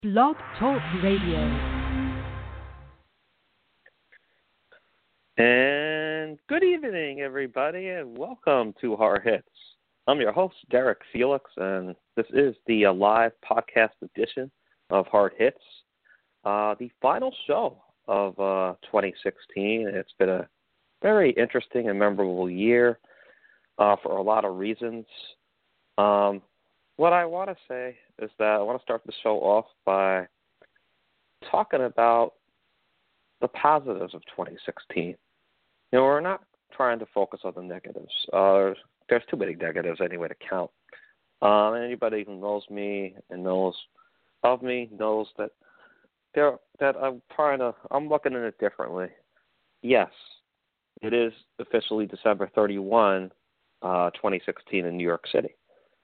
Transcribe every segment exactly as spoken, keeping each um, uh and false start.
Blog Talk Radio. And good evening, everybody, and welcome to Hard Hits. I'm your host, Derek Felix, and this is the uh, live podcast edition of Hard Hits, uh, the final show of uh, twenty sixteen. It's been a very interesting and memorable year uh, for a lot of reasons. Um, what I want to say is that I want to start the show off by talking about the positives of twenty sixteen. You know, we're not trying to focus on the negatives. Uh, there's too many negatives anyway to count. Um, anybody who knows me and knows of me knows that there that I'm trying to. I'm looking at it differently. Yes, it is officially December thirty-first, uh, twenty sixteen in New York City.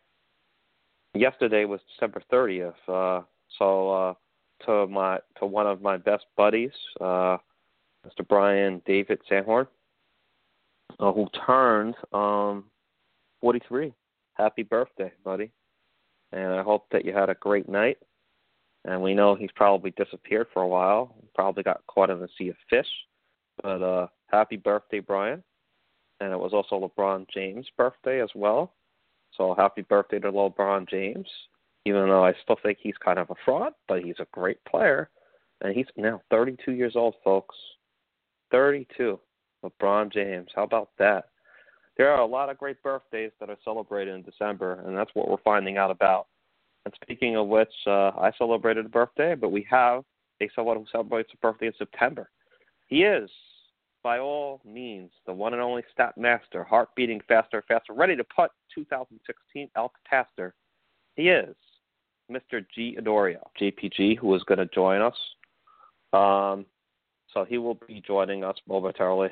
Yesterday was December thirtieth. Uh, so uh, to my to one of my best buddies, uh, Mister Brian David Sanhorn, uh, who turned um, forty-three. Happy birthday, buddy! And I hope that you had a great night. And we know he's probably disappeared for a while. Probably got caught in the sea of fish. But uh, happy birthday, Brian! And it was also LeBron James' birthday as well. So happy birthday to LeBron James, even though I still think he's kind of a fraud, but he's a great player. And he's now thirty-two years old, folks. thirty-two. LeBron James. How about that? There are a lot of great birthdays that are celebrated in December, and that's what we're finding out about. And speaking of which, uh, I celebrated a birthday, but we have a someone who celebrates a birthday in September. He is, by all means, the one and only stat master, heart beating faster, faster, ready to putt two thousand sixteen Elk Taster. He is Mister G. Adorio, J P G, who is going to join us. Um, so he will be joining us momentarily.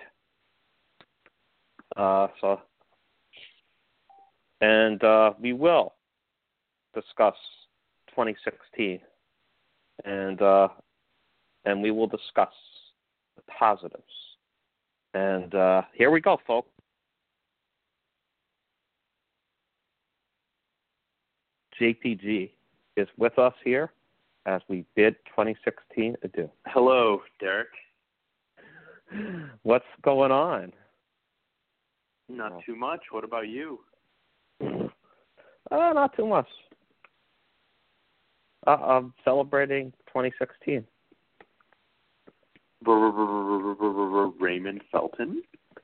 Uh, so, and uh, we will discuss twenty sixteen, and uh, and we will discuss the positives. And uh, here we go, folks. J P G is with us here as we bid twenty sixteen adieu. Hello, Derek. What's going on? Not oh. too much. What about you? Uh, not too much. Uh, I'm celebrating twenty sixteen. Raymond Felton?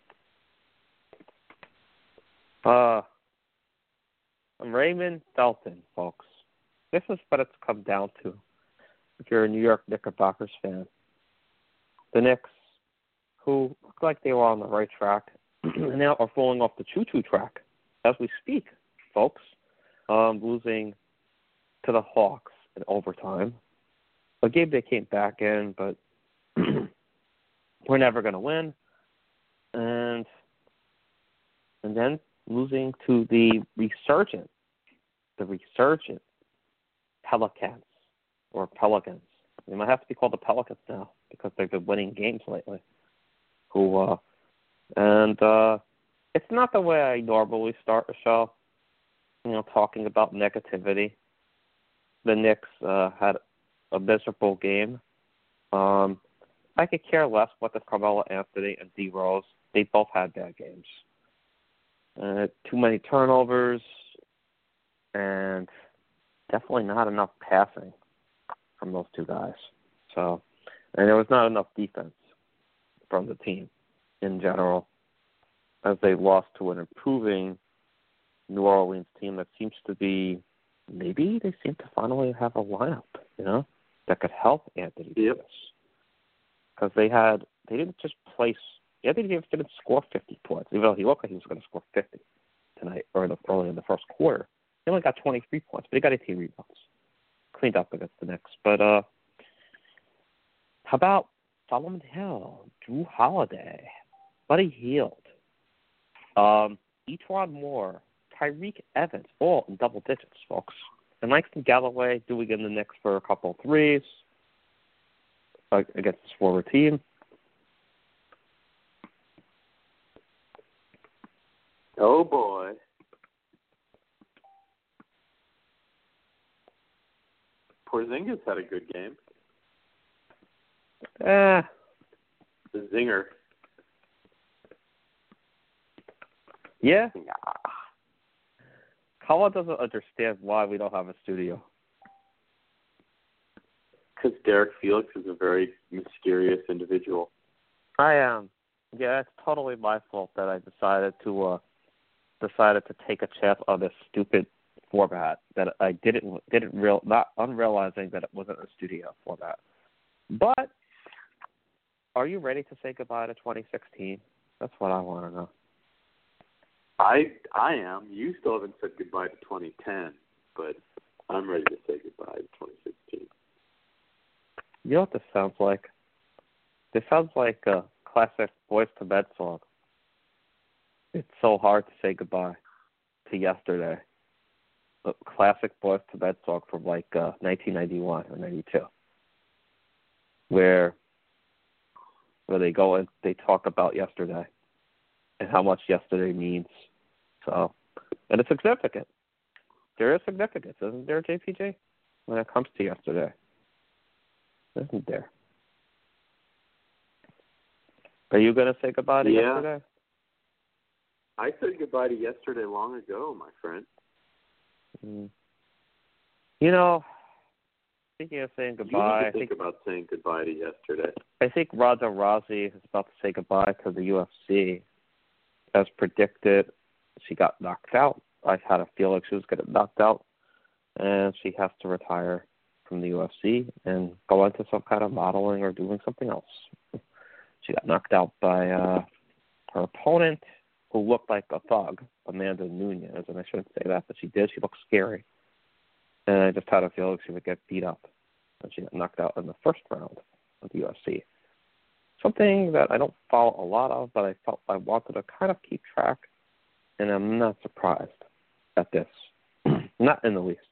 Uh, I'm Raymond Felton, folks. This is what it's come down to if you're a New York Knickerbockers fan. The Knicks, who look like they were on the right track, and now are falling off the choo-choo track as we speak, folks, um, losing to the Hawks in overtime. A game they came back in, but we're never going to win. And and then losing to the resurgent, the resurgent Pelicans, or Pelicans. They might have to be called the Pelicans now because they've been winning games lately. Who, uh, and uh, it's not the way I normally start a show, you know, talking about negativity. The Knicks uh, had a miserable game. Um, I could care less what the Carmelo Anthony and D Rose. They both had bad games. Uh, too many turnovers, and definitely not enough passing from those two guys. So, and there was not enough defense from the team in general, as they lost to an improving New Orleans team that seems to be, maybe they seem to finally have a lineup, you know, that could help Anthony Yep. Davis. Because they had, they didn't just place, Anthony Davis didn't score fifty points, even though he looked like he was going to score fifty tonight, or in the, early in the first quarter. He only got twenty-three points, but he got eighteen rebounds. Cleaned up against the Knicks. But uh, how about Solomon Hill, Drew Holiday, Buddy Hield, um, Etuan Moore, Tyreek Evans, all in double digits, folks. And Langston Galloway doing in the Knicks for a couple of threes against this forward team. Oh, boy. Porzingis had a good game. Eh, The zinger. yeah. Yeah. Colin doesn't understand why we don't have a studio. Because Derek Felix is a very mysterious individual. I am. Um, yeah, it's totally my fault that I decided to uh decided to take a chance on this stupid format that I didn't didn't real not unrealizing that it wasn't a studio format. But are you ready to say goodbye to twenty sixteen? That's what I want to know. I I am. You still haven't said goodbye to twenty ten, but I'm ready to say goodbye to twenty sixteen. You know what this sounds like? This sounds like a classic Boyz two Men song. It's so hard to say goodbye to yesterday. A classic Boyz two Men song from like uh, nineteen ninety-one or ninety-two, where where they go and they talk about yesterday and how much yesterday means. So, and it's significant. There is significance, isn't there, J P J, when it comes to yesterday? Isn't there? Are you going to say goodbye to Yeah. yesterday? I said goodbye to yesterday long ago, my friend. Mm. You know, speaking of saying You need goodbye, to I think think about saying goodbye to yesterday. I think Ronda Rousey is about to say goodbye to the U F C. As predicted, she got knocked out. I had a feeling she was going to get knocked out, and she has to retire from the U F C and go into some kind of modeling or doing something else. She got knocked out by uh, her opponent, who looked like a thug, Amanda Nunes, and I shouldn't say that, but she did. She looked scary. And I just had a feeling she would get beat up. And she got knocked out in the first round of the U F C. Something that I don't follow a lot of, but I felt I wanted to kind of keep track, and I'm not surprised at this. Not in the least.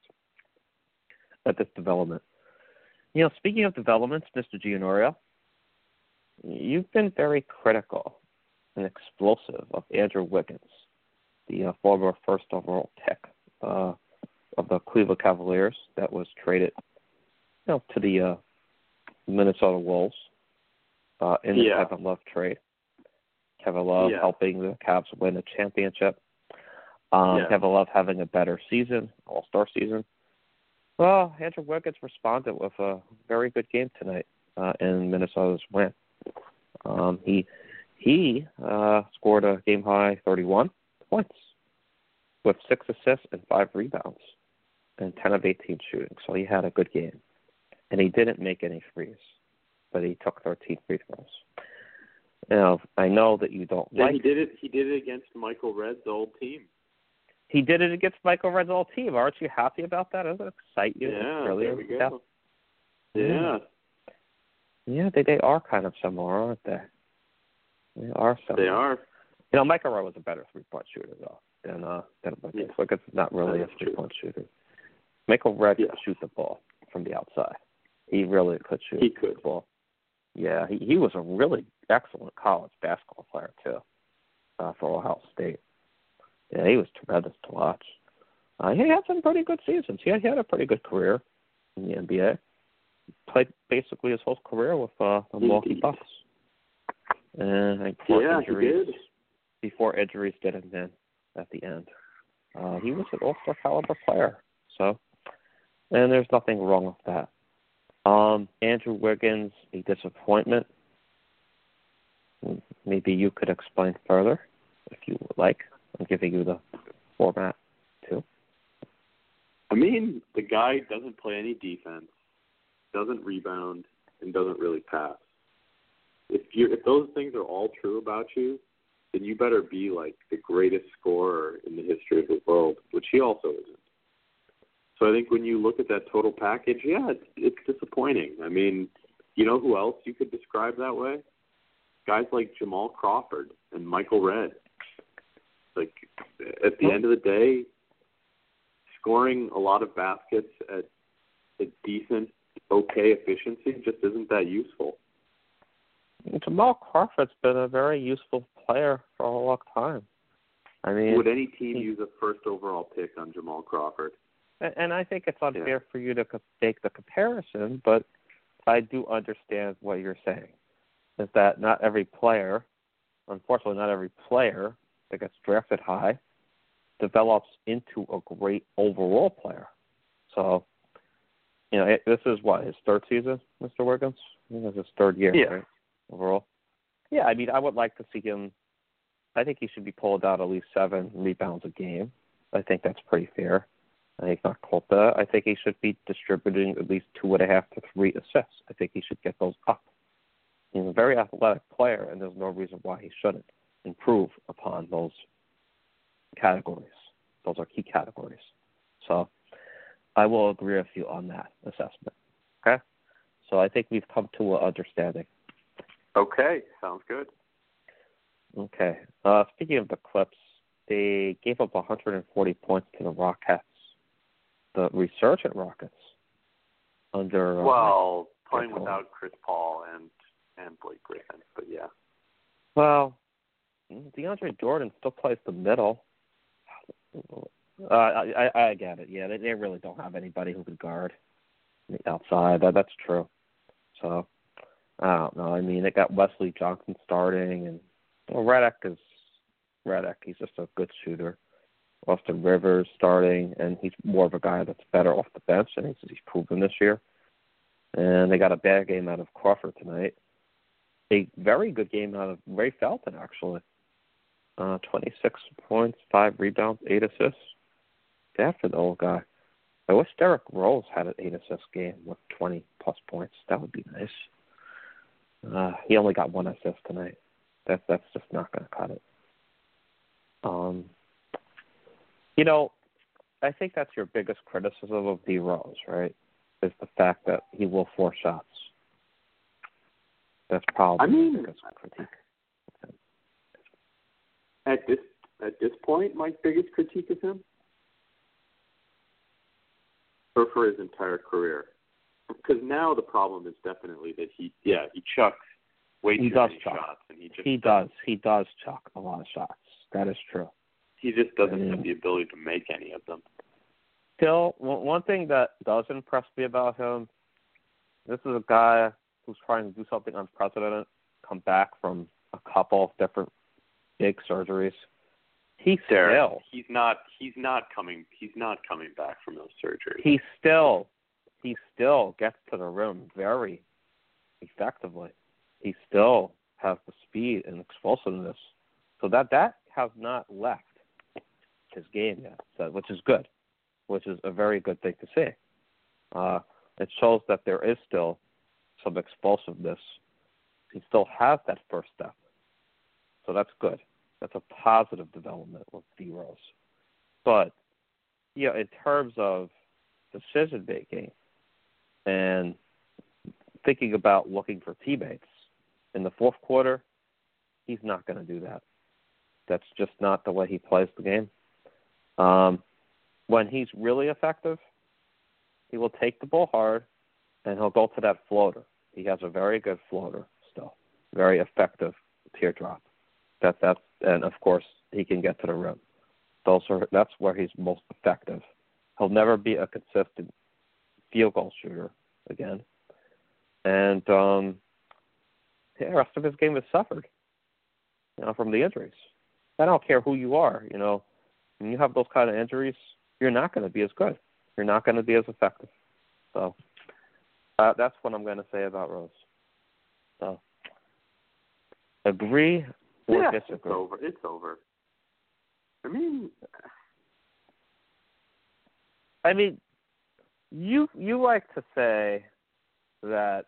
At this development. You know, speaking of developments, Mister Giannorio, you've been very critical and explosive of Andrew Wiggins, the uh, former first overall pick uh, of the Cleveland Cavaliers that was traded, you know, to the uh, Minnesota Wolves uh, in the Yeah. Kevin Love trade. Kevin Love Yeah. helping the Cavs win a championship. Um, Yeah. Kevin Love having a better season, All-Star season. Well, Andrew Wiggins responded with a very good game tonight uh, in Minnesota's win. Um, he he uh, scored a game-high thirty-one points with six assists and five rebounds and ten of eighteen shooting. So he had a good game. And he didn't make any threes, but he took thirteen free throws. Now, I know that you don't Yeah, like he did it. He did it against Michael Redd's old team. He did it against Michael Redd's old team. Aren't you happy about that? Doesn't it excite you? Yeah, really? there we go. Yeah. Yeah, they they are kind of similar, aren't they? They are similar. They are. You know, Michael Redd was a better three-point shooter, though, than, uh, than Wiggins. Yeah. Wiggins is not really That's a three-point shooter. Michael Redd Yeah. could shoot the ball from the outside. He really could shoot He could. the ball. Yeah, he, he was a really excellent college basketball player, too, uh, for Ohio State. Yeah, he was tremendous to watch. Uh, he had some pretty good seasons. He had, he had a pretty good career in the N B A. Played basically his whole career with uh, the Milwaukee Indeed. Bucks. And before Yeah, injuries, he did. before injuries did him in at the end, uh, he was an all-star caliber player. So, and there's nothing wrong with that. Um, Andrew Wiggins, a disappointment. Maybe you could explain further, if you would like. I'm giving you the format too. I mean, the guy doesn't play any defense, doesn't rebound, and doesn't really pass. If you if those things are all true about you, then you better be like the greatest scorer in the history of the world, which he also isn't. So I think when you look at that total package, yeah, it's, it's disappointing. I mean, you know who else you could describe that way? Guys like Jamal Crawford and Michael Redd. Like, at the end of the day, scoring a lot of baskets at a decent, okay efficiency just isn't that useful. Jamal Crawford's been a very useful player for a long time. I mean, Would any team he, use a first overall pick on Jamal Crawford? And, and I think it's unfair yeah. for you to co- make the comparison, but I do understand what you're saying. Is that not every player, unfortunately, not every player that gets drafted high develops into a great overall player. So, you know, it, this is what, his third season, Mister Wiggins? I think this is his third year, yeah. right, overall? Yeah, I mean, I would like to see him. I think he should be pulled out at least seven rebounds a game. I think that's pretty fair. I think not close to that. I think he should be distributing at least two and a half to three assists. I think he should get those up. He's a very athletic player, and there's no reason why he shouldn't improve upon those categories. Those are key categories. So I will agree with you on that assessment. Okay? So I think we've come to an understanding. Okay, sounds good. Okay. Uh, speaking of the Clips, they gave up one hundred forty points to the Rockets, the resurgent Rockets, under... Uh, well, playing without Chris Paul and, and Blake Griffin, but yeah. Well, DeAndre Jordan still plays the middle. Uh, I, I, I get it. Yeah, they, they really don't have anybody who could guard outside. That, that's true. So, I don't know. I mean, they got Wesley Johnson starting, and well, Redick is Redick. He's just a good shooter. Austin Rivers starting, and he's more of a guy that's better off the bench, and he's, he's proven this year. And they got a bad game out of Crawford tonight. A very good game out of Ray Felton, actually. Uh, twenty-six points, five rebounds, eight assists. Bad for the old guy. I wish Derrick Rose had an eight-assist game with twenty-plus points. That would be nice. Uh, he only got one assist tonight. That, that's just not going to cut it. Um, you know, I think that's your biggest criticism of D. Rose, right, is the fact that he will force shots. That's probably I mean, the biggest critique. At this at this point, my biggest critique of him, or for his entire career, because now the problem is definitely that he, yeah, he chucks way too he does many chuck. shots, and he just he does he does chuck a lot of shots. That is true. He just doesn't I mean, have the ability to make any of them. Still, one thing that does impress me about him, this is a guy who's trying to do something unprecedented, come back from a couple of different big surgeries. He still he's not he's not coming he's not coming back from those surgeries. He still he still gets to the rim very effectively. He still has the speed and explosiveness. So that that has not left his game yet, so, which is good, which is a very good thing to see. Uh, it shows that there is still some explosiveness. He still has that first step. So that's good. That's a positive development with D. Rose. But, you know, in terms of decision making and thinking about looking for teammates in the fourth quarter, he's not going to do that. That's just not the way he plays the game. Um, when he's really effective, he will take the ball hard and he'll go to that floater. He has a very good floater still, very effective teardrop. That that's and of course he can get to the rim. Those are that's where he's most effective. He'll never be a consistent field goal shooter again. And um, the rest of his game has suffered, you know, from the injuries. I don't care who you are, you know, when you have those kind of injuries, you're not going to be as good. You're not going to be as effective. So uh, that's what I'm going to say about Rose. So agree or yeah, disagree? It's over. It's over. I mean, I mean, you you like to say that,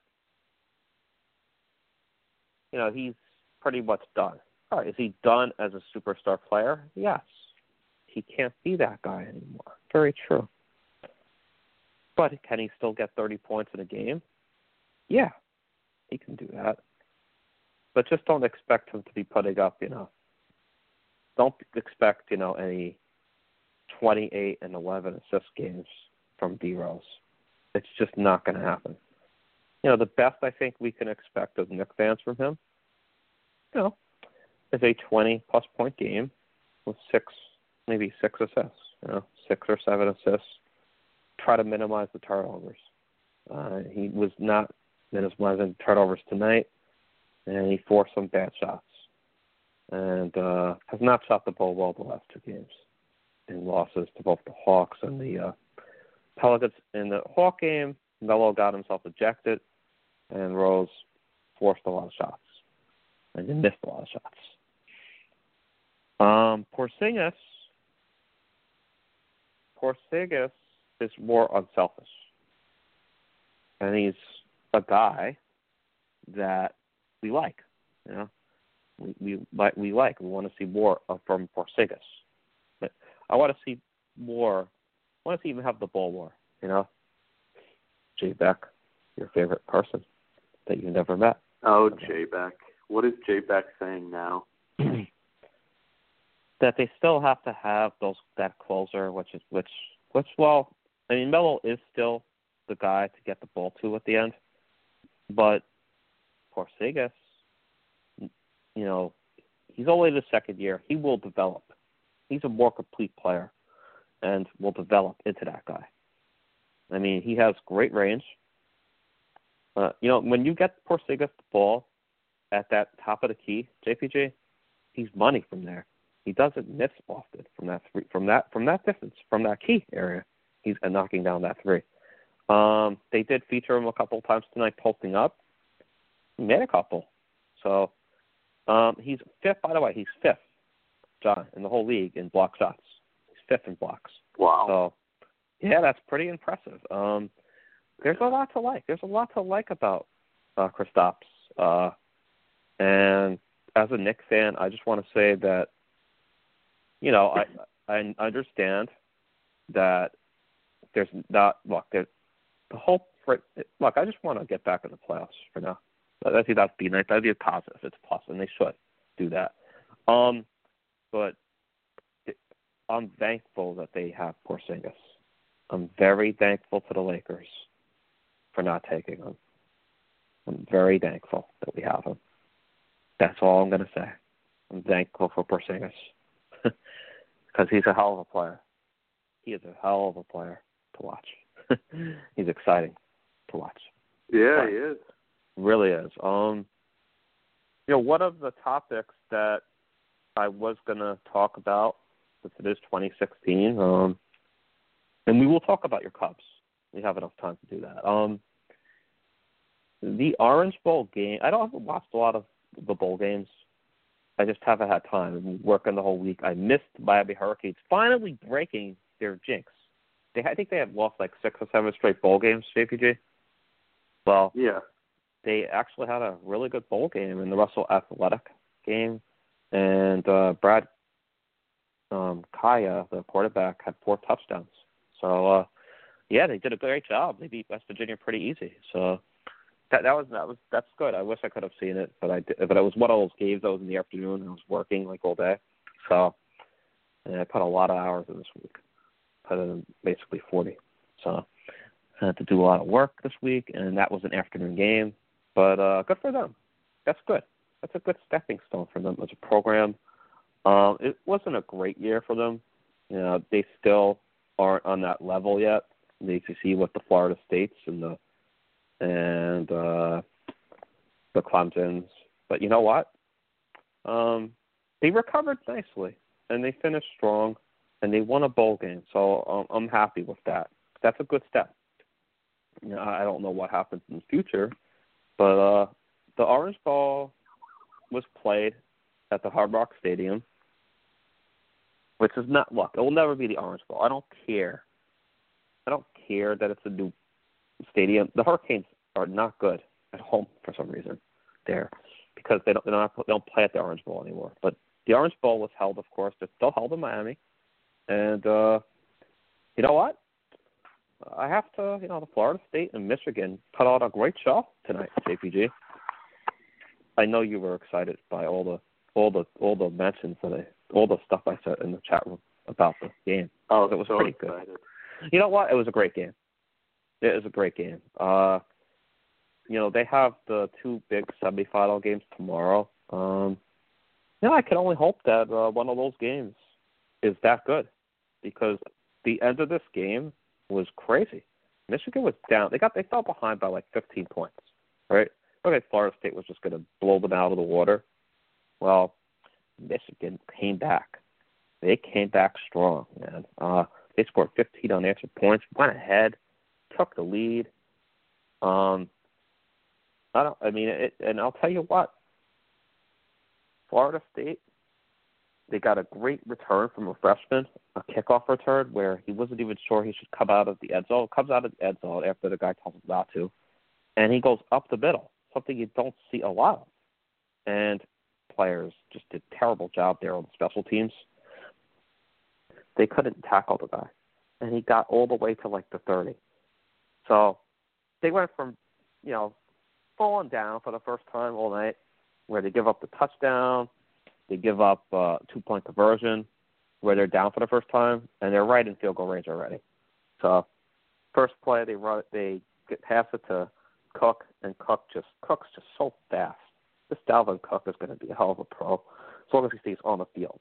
you know, he's pretty much done. All right, is he done as a superstar player? Yes. He can't be that guy anymore. Very true. But can he still get thirty points in a game? Yeah, he can do that. But just don't expect him to be putting up, you know, don't expect, you know, any twenty-eight and eleven assist games from D. Rose. It's just not going to happen. You know, the best I think we can expect as Knicks fans from him, you know, is a twenty-plus point game with six, maybe six assists, you know, six or seven assists, try to minimize the turnovers. Uh, he was not minimizing turnovers tonight, and he forced some bad shots. And uh, has not shot the ball well the last two games in losses to both the Hawks and the uh, Pelicans. In the Hawk game, Melo got himself ejected, and Rose forced a lot of shots. And he missed a lot of shots. Um, Porzingis, Porzingis is more unselfish. And he's a guy that we like, you know. We we like we like. We want to see more of, from Porzingis. But I want to see more. I want to see him have the ball more, you know. Jay Beck, your favorite person that you never met. Oh, Jay Beck. What is Jay Beck saying now? That they still have to have those that closer, which is which which well, I mean Melo is still the guy to get the ball to at the end, but Porzingis, you know, he's only the second year. He will develop. He's a more complete player, and will develop into that guy. I mean, he has great range. Uh, you know, when you get Porzingis the ball at that top of the key, J P G, he's money from there. He doesn't miss often from that three, from that from that distance, from that key area. He's uh, knocking down that three. Um, they did feature him a couple of times tonight, posting up. He made a couple. So um, he's fifth. By the way, he's fifth, John, in the whole league in block shots. He's fifth in blocks. Wow. So yeah, that's pretty impressive. Um, there's a lot to like. There's a lot to like about uh, Kristaps. Uh, and as a Knicks fan, I just want to say that, you know, I I understand that there's not look there's the whole look. I just want to get back in the playoffs for now. I think that'd be nice. That'd be a positive. It's a plus, and they should do that. Um, but it, I'm thankful that they have Porzingis. I'm very thankful to the Lakers for not taking him. I'm very thankful that we have him. That's all I'm going to say. I'm thankful for Porzingis because he's a hell of a player. He is a hell of a player to watch. He's exciting to watch. Yeah, he is. Really is. Um, you know, one of the topics that I was going to talk about, since it is twenty sixteen, um, and we will talk about your Cubs. We have enough time to do that. Um, the Orange Bowl game, I don't haven't watched a lot of the bowl games. I just haven't had time. I've been working the whole week. I missed Miami Hurricanes finally breaking their jinx. They, I think they had lost like six or seven straight bowl games, J P G. Well, yeah. They actually had a really good bowl game in the Russell Athletic game. And uh, Brad um, Kaya, the quarterback, had four touchdowns. So, uh, yeah, they did a great job. They beat West Virginia pretty easy. So that that was that was that's good. I wish I could have seen it, but I did, but it was one of those games that was in the afternoon. I was working like all day, so and I put a lot of hours in this week. Put in basically forty. So I had to do a lot of work this week, and that was an afternoon game. But uh, good for them. That's good. That's a good stepping stone for them as a program. Um, it wasn't a great year for them. You know, they still aren't on that level yet. The A C C with the Florida States and the and uh, the Clemsons. But you know what? Um, they recovered nicely, and they finished strong, and they won a bowl game. So um, I'm happy with that. That's a good step. You know, I don't know what happens in the future. But uh, the Orange Bowl was played at the Hard Rock Stadium, which is not, look, it will never be the Orange Bowl. I don't care. I don't care that it's a new stadium. The Hurricanes are not good at home for some reason there because they don't, they don't, have, they don't play at the Orange Bowl anymore. But the Orange Bowl was held, of course. It's still held in Miami. And uh, you know what? I have to, you know, the Florida State and Michigan put on a great show tonight, J P G. I know you were excited by all the all the all the mentions that I all the stuff I said in the chat room about the game. Oh, it was so pretty excited. good. You know what? It was a great game. It was a great game. Uh, you know, they have the two big semifinal games tomorrow. Um, you know, I can only hope that uh, one of those games is that good because the end of this game was crazy. Michigan was down. They got they fell behind by like fifteen points, right? Okay, Florida State was just going to blow them out of the water. Well, Michigan came back. They came back strong, man. Uh, they scored fifteen unanswered points, went ahead, took the lead. Um, I don't. I mean, it, and I'll tell you what. Florida State, they got a great return from a freshman, a kickoff return where he wasn't even sure he should come out of the end zone. Comes out of the end zone after the guy tells him not to, and he goes up the middle, something you don't see a lot of. And players just did a terrible job there on the special teams. They couldn't tackle the guy, and he got all the way to like the thirty. So they went from, you know, falling down for the first time all night, where they give up the touchdown, they give up uh, two-point conversion, where they're down for the first time, and they're right in field goal range already. So first play, they run, they get pass it to Cook, and Cook just Cook's just so fast. This Dalvin Cook is going to be a hell of a pro, as long as he stays on the field.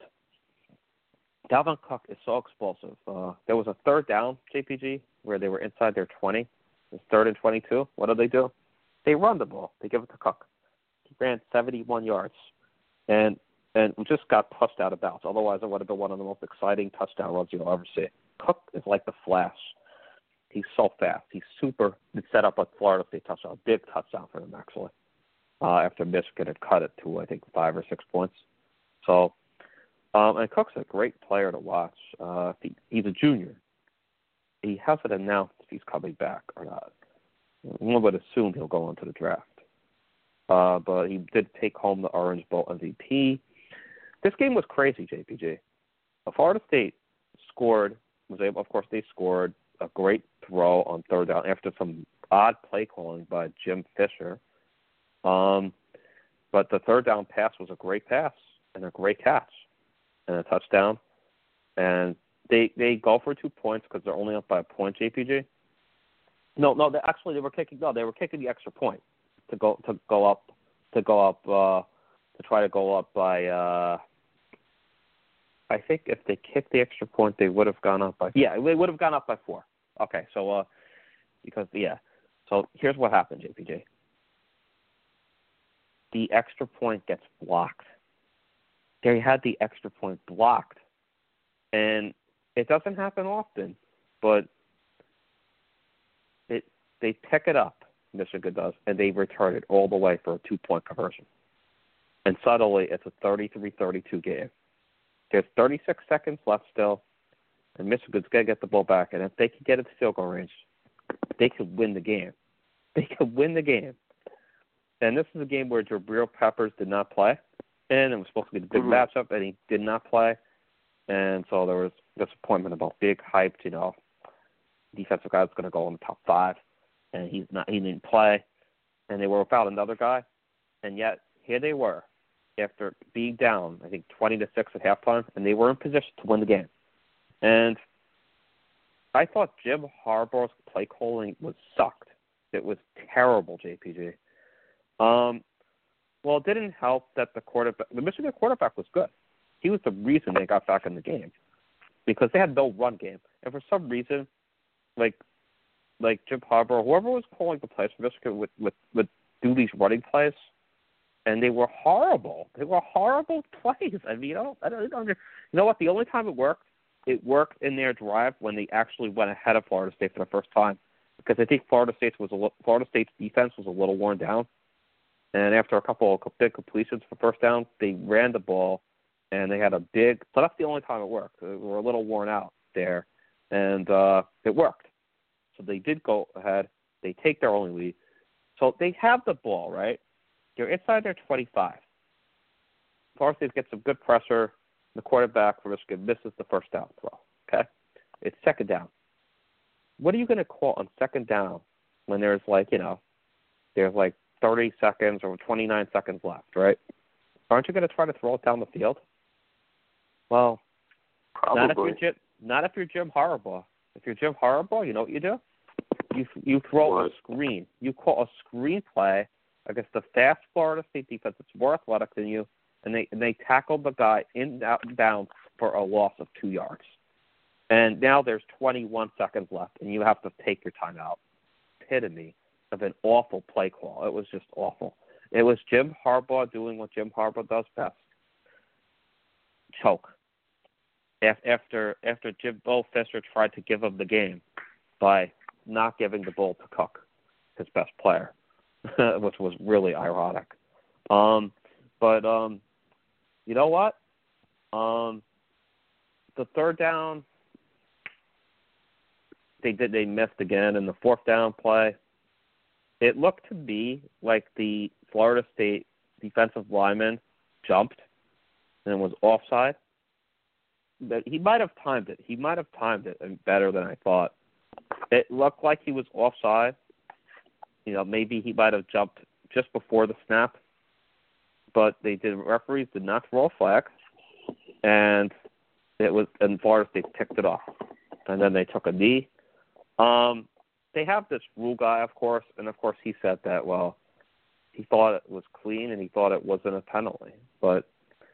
Dalvin Cook is so explosive. Uh, there was a third down, J P G, where they were inside their twenty. It was third and twenty-two. What do they do? They run the ball. They give it to Cook. He ran seventy-one yards, and and just got pushed out of bounds. Otherwise, it would have been one of the most exciting touchdown runs you'll ever see. Cook is like the Flash. He's so fast. He's super. It set up a Florida State touchdown, big touchdown for him actually. Uh, after Michigan had cut it to I think five or six points. So, um, and Cook's a great player to watch. Uh, he, he's a junior. He hasn't announced if he's coming back or not. One would assume he'll go into the draft. Uh, but he did take home the Orange Bowl M V P. This game was crazy, J P G. Florida State scored, was able, of course, they scored a great throw on third down after some odd play calling by Jim Fisher. Um, but the third down pass was a great pass and a great catch and a touchdown. And they they go for two points because they're only up by a point, J P G. No, no, they, actually they were kicking. No, they were kicking the extra point to go to go up to go up uh, to try to go up by. Uh, I think if they kicked the extra point, they would have gone up by. Yeah, they would have gone up by four. Okay, so uh, because yeah, so here's what happened, J P J. The extra point gets blocked. They had the extra point blocked, and it doesn't happen often, but it they pick it up. Michigan does, and they return it all the way for a two-point conversion. And suddenly, it's a thirty-three thirty-two game. There's thirty-six seconds left still, and Michigan's going to get the ball back. And if they can get it to field goal range, they could win the game. They could win the game. And this is a game where Jabril Peppers did not play, and it was supposed to be the big mm-hmm. matchup, and he did not play. And so there was disappointment about big hyped, you know, defensive guy that's going to go in the top five. And he's not. He didn't play, and they were without another guy, and yet here they were, after being down, I think twenty to six at halftime, and they were in position to win the game. And I thought Jim Harbaugh's play calling was sucked. It was terrible, J P G. Um, well, it didn't help that the quarterback, the Michigan quarterback, was good. He was the reason they got back in the game because they had no run game, and for some reason, like. Like Jim Harbaugh, whoever was calling the plays for Michigan would, would, would do these running plays, and they were horrible. They were horrible plays. I mean, you know, I don't, I don't, you know what? The only time it worked, it worked in their drive when they actually went ahead of Florida State for the first time, because I think Florida State's was a, Florida State's defense was a little worn down, and after a couple of big completions for first down, they ran the ball, and they had a big. So that's the only time it worked. They were a little worn out there, and uh, it worked. So they did go ahead. They take their only lead. So they have the ball, right? They're inside their twenty-five. Florida State gets some good pressure. The quarterback for Michigan misses the first down throw. Okay? It's second down. What are you going to call on second down when there's like, you know, there's like thirty seconds or twenty-nine seconds left, right? Aren't you going to try to throw it down the field? Well, Probably. not if you're Jim, not if you're Jim Harbaugh. If you're Jim Harbaugh, you know what you do? You you throw what? a screen. You call a screen play against the fast Florida State defense that's more athletic than you, and they and they tackle the guy in out bounds for a loss of two yards. And now there's twenty-one seconds left, and you have to take your timeout. Epitome of an awful play call. It was just awful. It was Jim Harbaugh doing what Jim Harbaugh does best. Choke. After after Jim Bo Fisher tried to give him the game by not giving the ball to Cook, his best player, which was really ironic. Um, but um, you know what? Um, the third down, they did they missed again in the fourth down play. It looked to me like the Florida State defensive lineman jumped and was offside. But he might have timed it. He might have timed it better than I thought. It looked like he was offside. You know, maybe he might have jumped just before the snap. But they did. Referees did not throw a flag, and it was. And Florida State picked it off, and then they took a knee. Um, they have this rule guy, of course, and of course he said that. Well, he thought it was clean, and he thought it wasn't a penalty, but.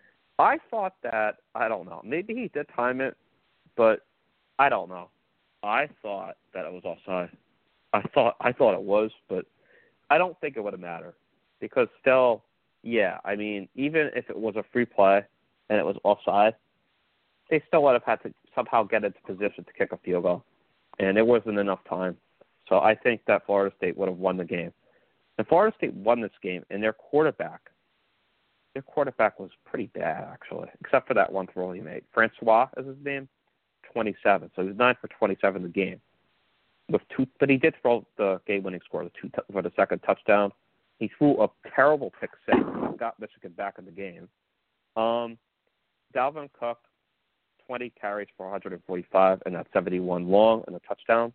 I thought that, I don't know, maybe he did time it, but I don't know. I thought that it was offside. I thought I thought it was, but I don't think it would have mattered because still, yeah, I mean, even if it was a free play and it was offside, they still would have had to somehow get into position to kick a field goal, and it wasn't enough time. So I think that Florida State would have won the game. And Florida State won this game, and their quarterback, Their quarterback was pretty bad, actually, except for that one throw he made. Francois is his name, twenty-seven. So he was nine for twenty-seven in the game. With two, but he did throw the game-winning score the two, for the second touchdown. He threw a terrible pick six that got Michigan back in the game. Um, Dalvin Cook, twenty carries for one hundred forty-five, and that's seventy-one long and a touchdown.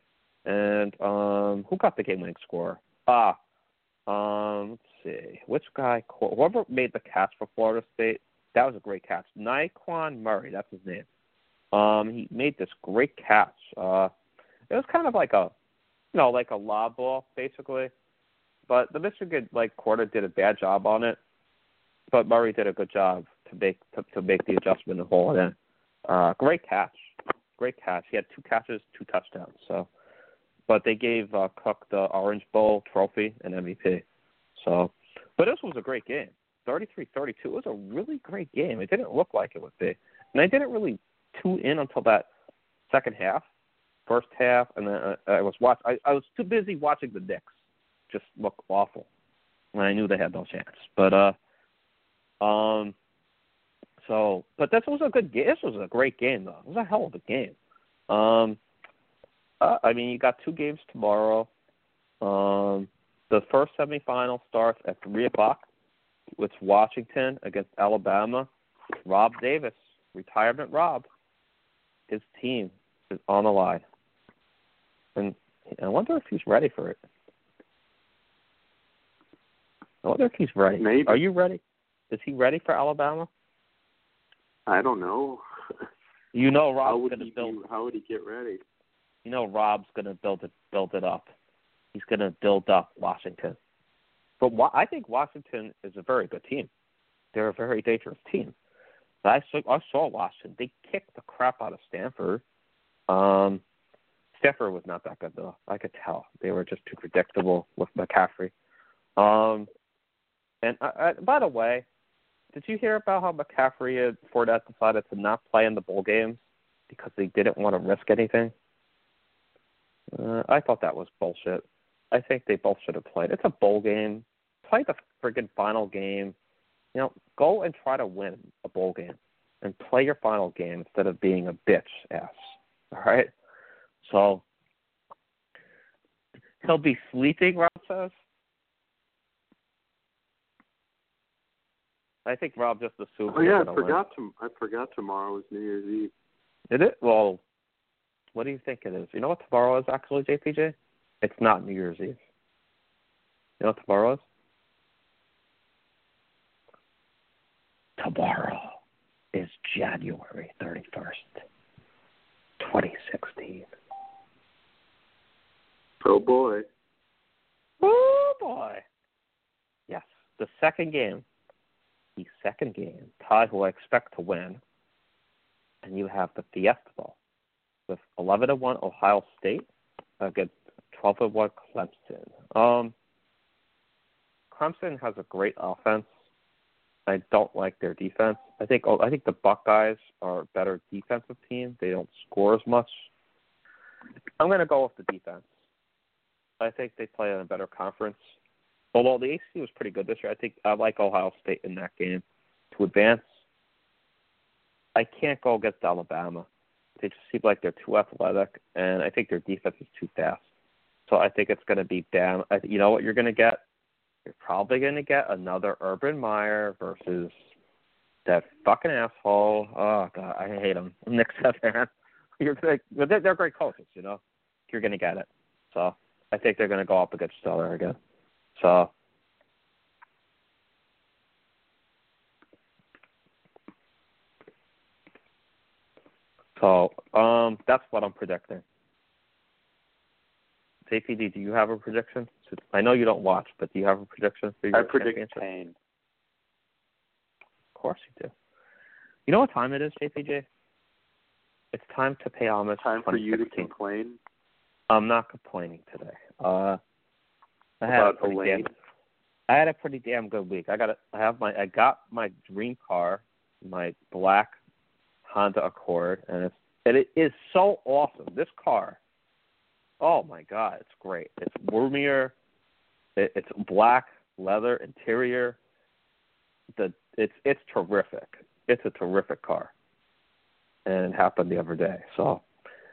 And um, who got the game-winning score? Ah, um, let's see. Which guy? Whoever made the catch for Florida State, that was a great catch. Nyquan Murray, that's his name. Um, he made this great catch. Uh, it was kind of like a, you know, like a lob ball, basically. But the Michigan like quarter did a bad job on it. But Murray did a good job to make to, to make the adjustment and haul it in. Uh, great catch, great catch. He had two catches, two touchdowns. So, but they gave uh, Cook the Orange Bowl trophy and M V P. So, but this was a great game. thirty-three thirty-two. It was a really great game. It didn't look like it would be. And I didn't really tune in until that second half, first half, and then I, I was watch. I, I was too busy watching the Knicks just look awful, and I knew they had no chance. But uh, um, so, but this was a good game. This was a great game, though. It was a hell of a game. Um, uh, I mean, you got two games tomorrow. Um. The first semifinal starts at three o'clock. It's Washington against Alabama. Rob Davis, retirement Rob, his team is on the line. And I wonder if he's ready for it. I wonder if he's ready. Maybe. Are you ready? Is he ready for Alabama? I don't know. You know Rob's how would going to he build. do, How would he get ready? You know Rob's going to build it, build it up. He's going to build up Washington. But I think Washington is a very good team. They're a very dangerous team. I saw, I saw Washington. They kicked the crap out of Stanford. Um, Stanford was not that good, though. I could tell. They were just too predictable with McCaffrey. Um, and I, I, by the way, did you hear about how McCaffrey and Fournette decided to not play in the bowl games because they didn't want to risk anything? Uh, I thought that was bullshit. I think they both should have played. It's a bowl game. Play the friggin' final game. You know, go and try to win a bowl game and play your final game instead of being a bitch ass. All right? So, he'll be sleeping, Rob says. I think Rob just assumed. Oh yeah, I forgot to. I forgot tomorrow is New Year's Eve. Is it? Well, what do you think it is? You know what tomorrow is actually, J P J? It's not New Year's Eve. You know what tomorrow is? Tomorrow is January thirty-first, twenty sixteen. Oh, boy. Oh, boy. Yes, the second game. The second game. Ty, who I expect to win. And you have the Fiesta Bowl. with eleven to one Ohio State against twelve to one Clemson. Um, Clemson has a great offense. I don't like their defense. I think I think the Buckeyes are a better defensive team. They don't score as much. I'm going to go with the defense. I think they play in a better conference. Although the A C C was pretty good this year, I think I like Ohio State in that game to advance. I can't go against Alabama. They just seem like they're too athletic, and I think their defense is too fast. So I think it's going to be Bama. I, you know what you're going to get? You're probably going to get another Urban Meyer versus that fucking asshole. Oh, God, I hate him. Nick Saban. You're gonna, they're, they're great coaches, you know. You're going to get it. So I think they're going to go up against Stellar again. So So um, that's what I'm predicting. J P D, do you have a prediction? I know you don't watch, but do you have a prediction for your I predict championship? pain. Of course you do. You know what time it is, J P J? It's time to pay homage. Time for you to complain. I'm not complaining today. Uh, I had About a pretty Elaine? damn, I had a pretty damn good week. I got a, I have my I got my dream car, my black Honda Accord, and it's it is so awesome. This car, oh my God, it's great. It's roomier. It, it's black leather interior. The it's it's terrific. It's a terrific car, and it happened the other day. So,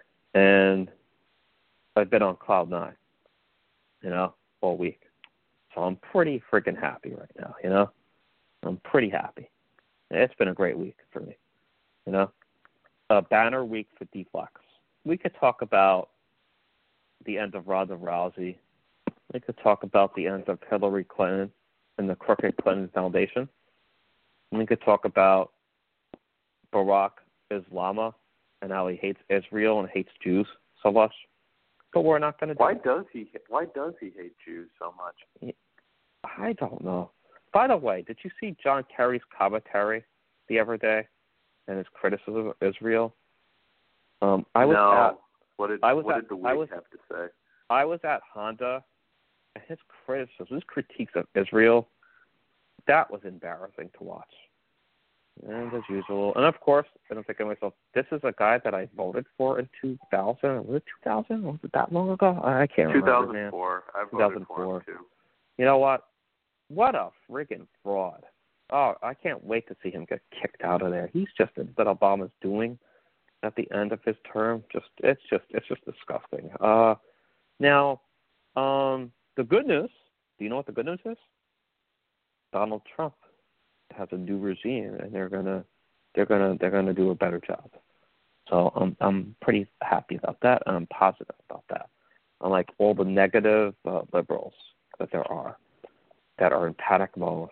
and I've been on cloud nine, you know, all week. So I'm pretty freaking happy right now. You know, I'm pretty happy. It's been a great week for me. You know, a banner week for D-Flex. We could talk about the end of Ronda Rousey. We could talk about the end of Hillary Clinton and the Crooked Clinton Foundation. We could talk about Barack Islama and how he hates Israel and hates Jews so much. But we're not going to do Why it. does he? Why does he hate Jews so much? I don't know. By the way, did you see John Kerry's commentary the other day and his criticism of Israel? Um, I was no. at, what did I was What at, did the I week was, have to say? I was at Honda, and his criticism, his critiques of Israel, that was embarrassing to watch. And as usual, and of course, I'm thinking to myself, this is a guy that I voted for in two thousand. Was it two thousand? Was it that long ago? I can't remember. two thousand four. I voted two thousand four. for him too. You know what? What a friggin' fraud. Oh, I can't wait to see him get kicked out of there. He's just that Obama's doing at the end of his term. Just it's just it's just disgusting. Uh, now, um, the good news. Do you know what the good news is? Donald Trump has a new regime, and they're gonna they're gonna they're gonna do a better job. So I'm I'm pretty happy about that, and I'm positive about that. Unlike all the negative uh, liberals that there are, that are in panic mode,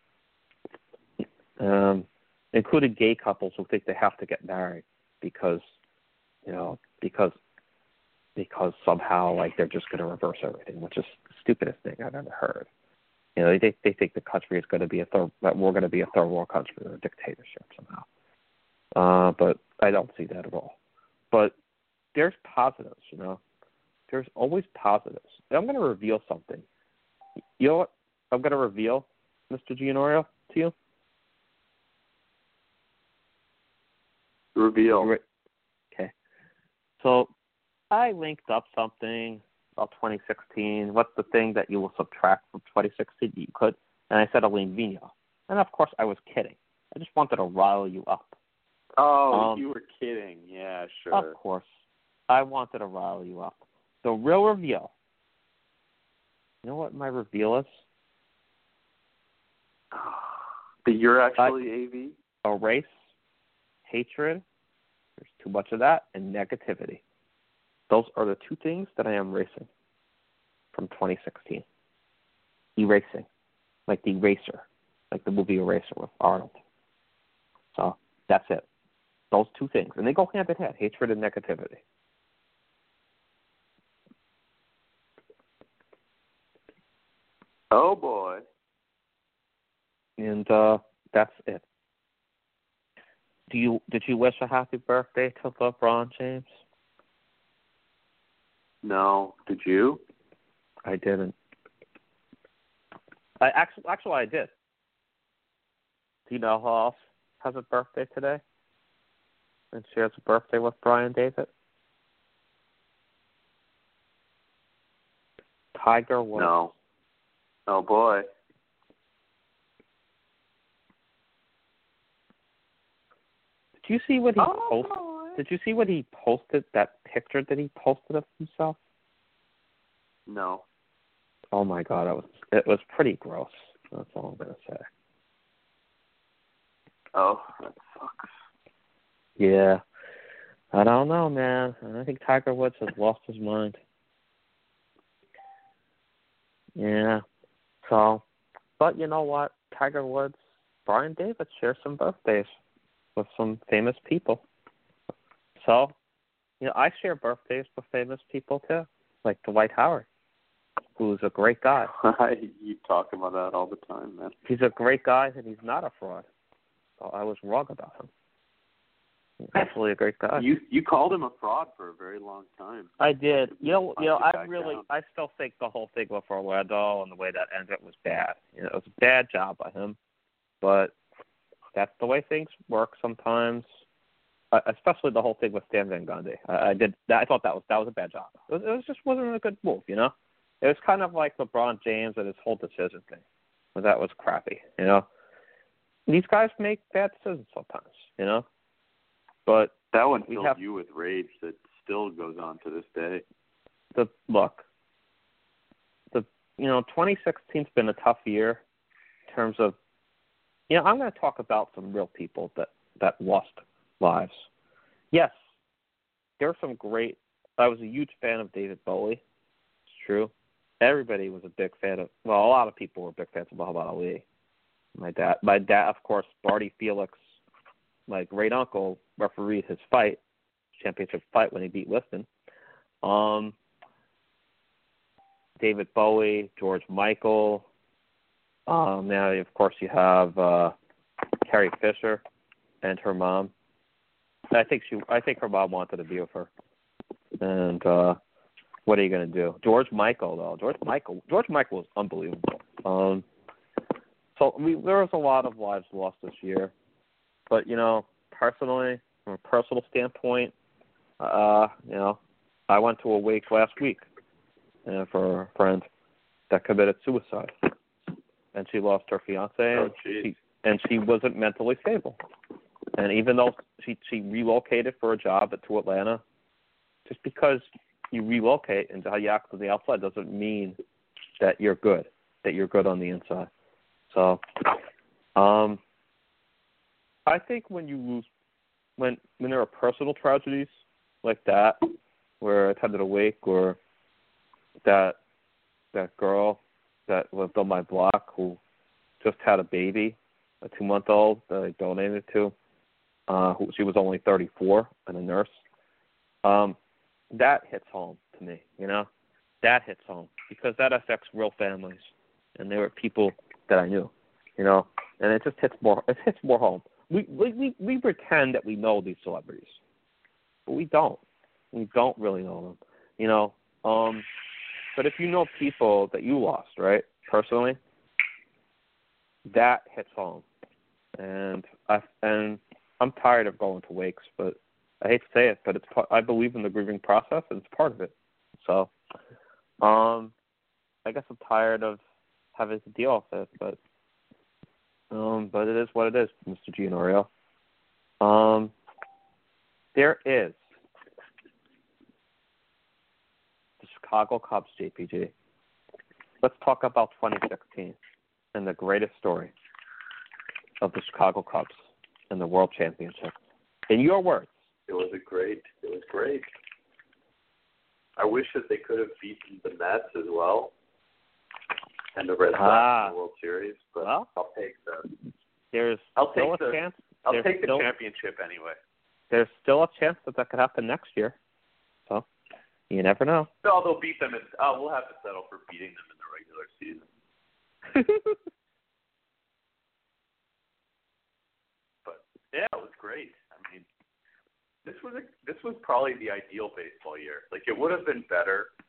um, including gay couples who think they have to get married because, you know, because because somehow like they're just going to reverse everything, which is the stupidest thing I've ever heard. You know, they they think the country is going to be a third that we're going to be a third world country or a dictatorship somehow. Uh, but I don't see that at all. But there's positives, you know. There's always positives. And I'm going to reveal something. You know what? I'm going to reveal, Mister Gianorio, to you. Reveal. Okay. So I linked up something about twenty sixteen. What's the thing that you will subtract from twenty sixteen? You could. And I said Alain Vigneault. And, of course, I was kidding. I just wanted to rile you up. Oh, um, you were kidding. Yeah, sure. Of course. I wanted to rile you up. The real reveal. You know what my reveal is? But you're actually A V? Erase hatred. There's too much of that. And negativity. Those are the two things that I am erasing from twenty sixteen. Erasing. Like the eraser. Like the movie Eraser with Arnold. So that's it. Those two things. And they go hand in hand. Hatred and negativity. Oh, boy. And uh, that's it. Do you did you wish a happy birthday to LeBron James? No. Did you? I didn't. I actually, actually, I did. Do you know who else has a birthday today? And shares a birthday with Brian David? Tiger Woods. No. Oh boy. Did you see what he Oh, posted? boy. Did you see what he posted? That picture that he posted of himself? No. Oh my God, it was it was pretty gross. That's all I'm gonna say. Oh, that sucks. Yeah, I don't know, man. I think Tiger Woods has lost his mind. Yeah. So, but you know what? Tiger Woods, Brian David share some birthdays with some famous people. So, you know, I share birthdays with famous people too, like Dwight Howard, who's a great guy. You talk about that all the time, man. He's a great guy, and he's not a fraud. So I was wrong about him. He's actually a great guy. You you called him a fraud for a very long time. I did. You know, you know, I back really, down. I still think the whole thing with Orlando and the way that ended was bad. You know, it was a bad job by him, but that's the way things work sometimes. Uh, especially the whole thing with Stan Van Gundy. I, I did. I thought that was that was a bad job. It, was, it was just wasn't a good move. You know, it was kind of like LeBron James and his whole decision thing. But that was crappy. You know, these guys make bad decisions sometimes. You know, but that one we filled have, you with rage that still goes on to this day. The look, the you know, twenty sixteen's been a tough year in terms of. You know, I'm going to talk about some real people that that lost lives. Yes, there are some great. I was a huge fan of David Bowie. It's true. Everybody was a big fan of. Well, a lot of people were big fans of Muhammad Ali. My dad, my dad, of course, Barty Felix, my great uncle, refereed his fight, championship fight when he beat Liston. Um, David Bowie, George Michael. Um, now, of course, you have uh, Carrie Fisher and her mom. I think she. I think her mom wanted to be with her. And uh, what are you going to do? George Michael, though. George Michael. George Michael was unbelievable. Um, so I mean, there was a lot of lives lost this year. But you know, personally, from a personal standpoint, uh, you know, I went to a wake last week uh, for a friend that committed suicide. And she lost her fiance, Oh, and, she, and she wasn't mentally stable. And even though she she relocated for a job to Atlanta, just because you relocate and how you act on the outside doesn't mean that you're good, that you're good on the inside. So, um, I think when you lose, when when there are personal tragedies like that, where I attended a wake, or that that girl that lived on my block who just had a baby, a two-month-old that I donated to. Uh, who she was only thirty-four and a nurse. Um, that hits home to me, you know. That hits home because that affects real families, and they were people that I knew, you know. And it just hits more. It hits more home. We we we, we pretend that we know these celebrities, but we don't. We don't really know them, you know. Um, But if you know people that you lost, right, personally, that hits home. And I and I'm tired of going to wakes, but I hate to say it, but it's part, I believe in the grieving process, and it's part of it. So, um, I guess I'm tired of having to deal with it, but um, but it is what it is, Mister Gianorio. Um, there is the Chicago Cubs, J P G. Let's talk about twenty sixteen and the greatest story of the Chicago Cubs and the World Championship. In your words. It was a great, it was great. I wish that they could have beaten the Mets as well and the Red Sox ah, in the World Series, but well, I'll take the. There's I'll still take a the, chance. I'll there's take the still, championship anyway. There's still a chance that that could happen next year. So you never know. No, they'll beat them. In, uh, we'll have to settle for beating them in the regular season. But yeah, it was great. I mean, this was a, this was probably the ideal baseball year. Like, it would have been better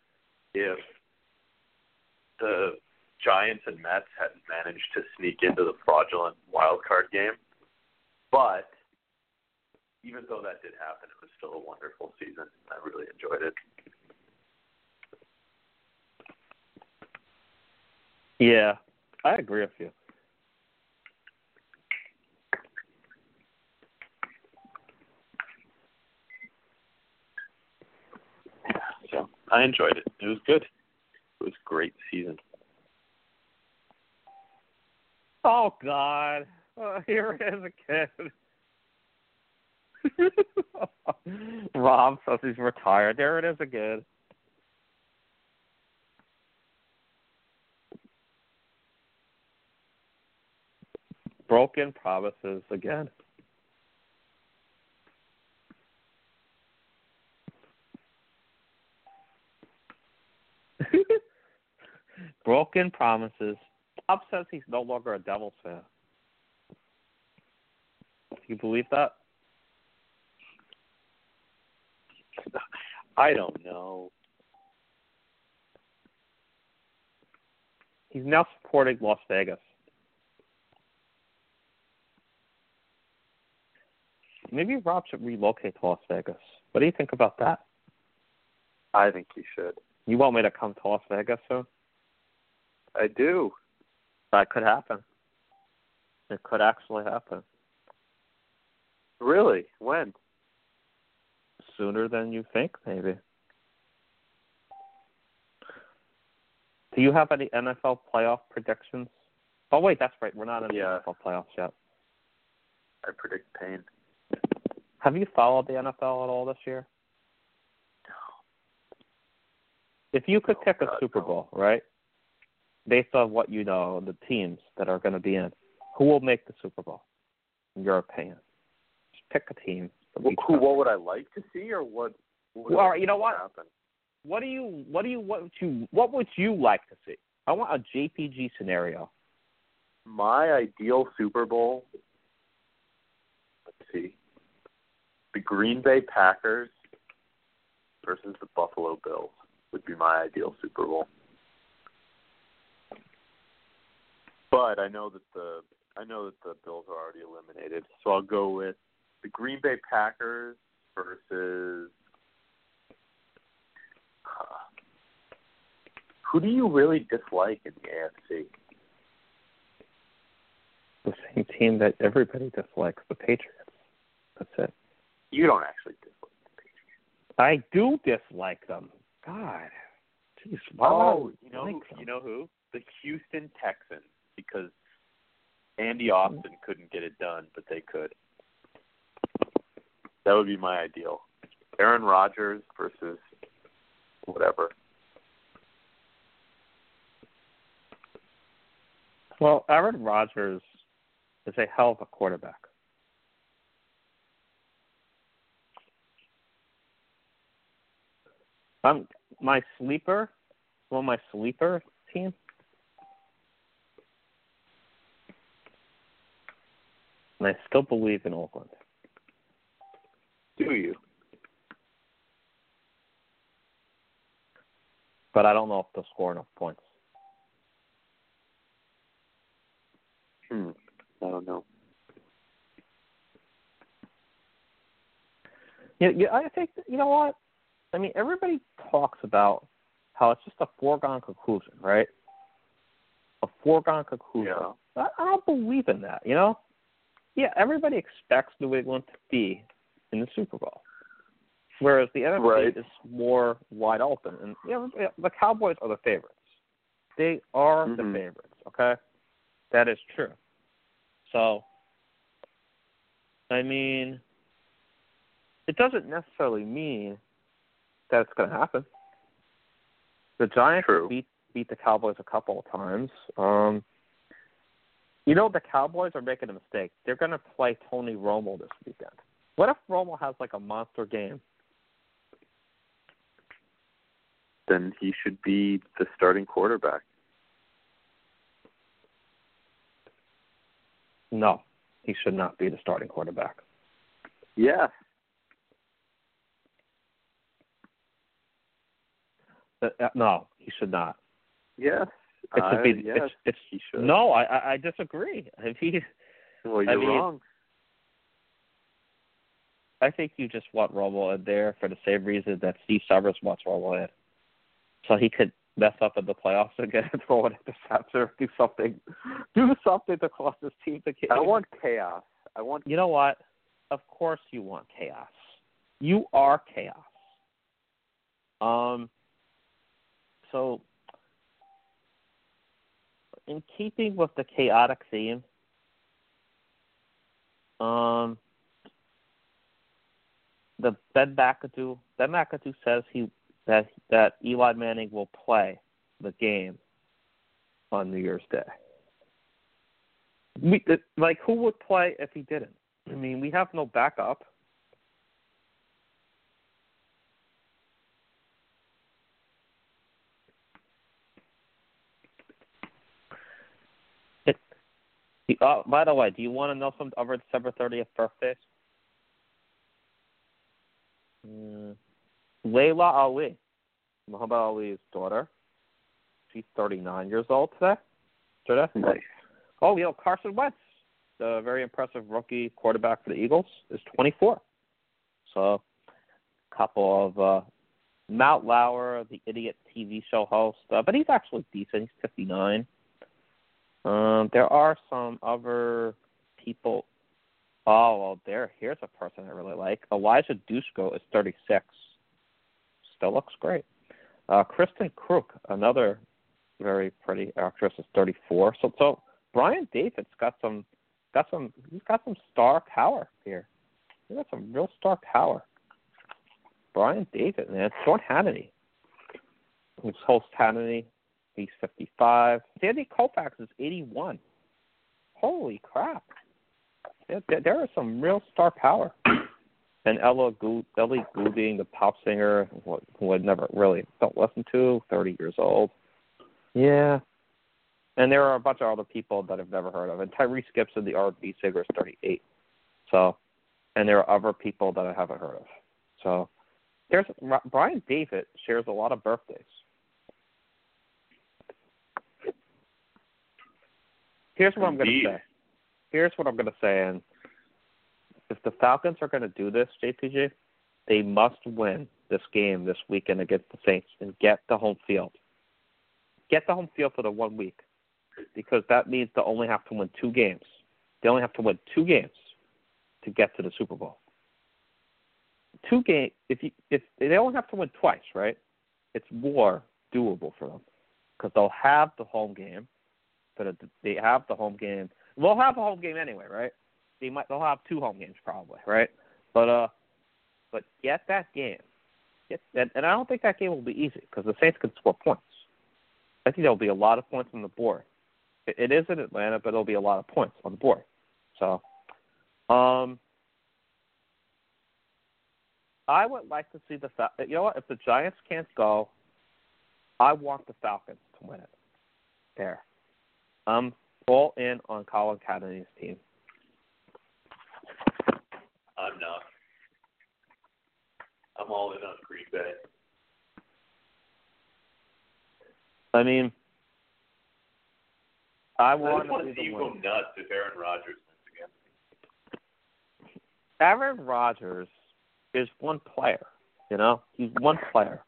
if the Giants and Mets hadn't managed to sneak into the fraudulent wild card game. But even though that did happen, it was still a wonderful season. I really enjoyed it. Yeah, I agree with you. So I enjoyed it. It was good. It was a great season. Oh, God. Oh, here it is again. Rob says he's retired. There it is again. Broken promises again. Broken promises. Bob says he's no longer a Devils fan. Do you believe that? I don't know. He's now supporting Las Vegas. Maybe Rob should relocate to Las Vegas. What do you think about that? I think he should. You want me to come to Las Vegas soon? I do. That could happen. It could actually happen. Really? When? Sooner than you think, maybe. Do you have any N F L playoff predictions? Oh, wait, that's right. We're not in the Yeah. N F L playoffs yet. I predict pain. Have you followed the N F L at all this year? No. If you could Oh, pick a God, Super no. Bowl, right, based on what you know, the teams that are going to be in, who will make the Super Bowl, in your opinion? Just pick a team. Well, who? What would I like to see, or what? what Well, all right, you know what? Happen? What do you? What do you? What would you? What would you like to see? I want a J P G scenario. My ideal Super Bowl. Let's see. The Green Bay Packers versus the Buffalo Bills would be my ideal Super Bowl. But I know that the I know that the Bills are already eliminated, so I'll go with the Green Bay Packers versus uh, who do you really dislike in the A F C? The same team that everybody dislikes, the Patriots. That's it. You don't actually dislike the Patriots. I do dislike them. God, jeez. Why Oh, would I you know, like who, them? you know who? The Houston Texans, because Andy Austin couldn't get it done, but they could. That would be my ideal. Aaron Rodgers versus whatever. Well, Aaron Rodgers is a hell of a quarterback. Um, my sleeper, well, my sleeper team. And I still believe in Oakland. Do you? But I don't know if they'll score enough points. Hmm. I don't know. Yeah, yeah, I think, you know what? I mean, everybody talks about how it's just a foregone conclusion, right? A foregone conclusion. Yeah. I, I don't believe in that, you know? Yeah, everybody expects New England to be in the Super Bowl, whereas the N F C Right. is more wide open. And you know, the Cowboys are the favorites. They are Mm-hmm. the favorites, okay? That is true. So, I mean, it doesn't necessarily mean that it's going to happen. The Giants True. beat beat the Cowboys a couple of times. Um, you know, the Cowboys are making a mistake. They're going to play Tony Romo this weekend. What if Romo has like a monster game? Then he should be the starting quarterback. No, he should not be the starting quarterback. Yeah. Uh, uh, no, he should not. Yes. It should uh, be. yes, it's, it's, he should. No, I, I I disagree. If he, Well, you're I mean, wrong. I think you just want Romo in there for the same reason that Steve Summers wants Romo in, so he could mess up in the playoffs again and throw an interceptor, do something, do something to cost his team the game. I want chaos. I want. You know what? Of course you want chaos. You are chaos. Um. So, in keeping with the chaotic theme, um, the Ben McAdoo, Ben McAdoo says he that that Eli Manning will play the game on New Year's Day. We like who would play if he didn't? I mean, we have no backup. It, oh, by the way, do you want to know some other December thirtieth birthdays? Mm, Layla Ali, Muhammad Ali's daughter. She's thirty-nine years old today. Today? Nice. Oh, you know, Carson Wentz, the very impressive rookie quarterback for the Eagles, is twenty-four. So, a couple of uh, Matt Lauer, the idiot T V show host, uh, but he's actually decent. He's fifty-nine. Um, there are some other people. Oh, well, there. Here's a person I really like. Elijah Dushko is thirty-six. Still looks great. Uh, Kristen Crook, another very pretty actress, is thirty-four. So, so Brian David's got some, got some, he's got some star power here. He's got some real star power. Brian David, man. Sean Hannity, who's host Hannity, he's fifty-five. Sandy Koufax is eighty-one. Holy crap. There, there is some real star power. And Ella Go- Ellie Goulding, the pop singer, who, who I never really don't listen to, thirty years old. Yeah. And there are a bunch of other people that I've never heard of. And Tyrese Gibson, the R and B singer, is thirty-eight. So, and there are other people that I haven't heard of. So, there's Brian David shares a lot of birthdays. Here's what I'm going to say. Here's what I'm going to say, and if the Falcons are going to do this, J P G, they must win this game this weekend against the Saints and get the home field. Get the home field for the one week, because that means they only have to win two games. They only have to win two games to get to the Super Bowl. Two game. If you if they only have to win twice, right? It's more doable for them because they'll have the home game, but they have the home game. They'll have a home game anyway, right? They might. They'll have two home games probably, right? But uh, but get that game. Get and, and I don't think that game will be easy because the Saints can score points. I think there'll be a lot of points on the board. It, it is in Atlanta, but there'll be a lot of points on the board. So, um, I would like to see the Fal- you know what? If the Giants can't go, I want the Falcons to win it. There, I'm all in on Colin Kaepernick's team. I'm not. I'm all in on Green Bay. I mean, I I want just want to to see see you them go win. nuts if Aaron Rodgers wins again. Aaron Rodgers is one player, you know? He's one player.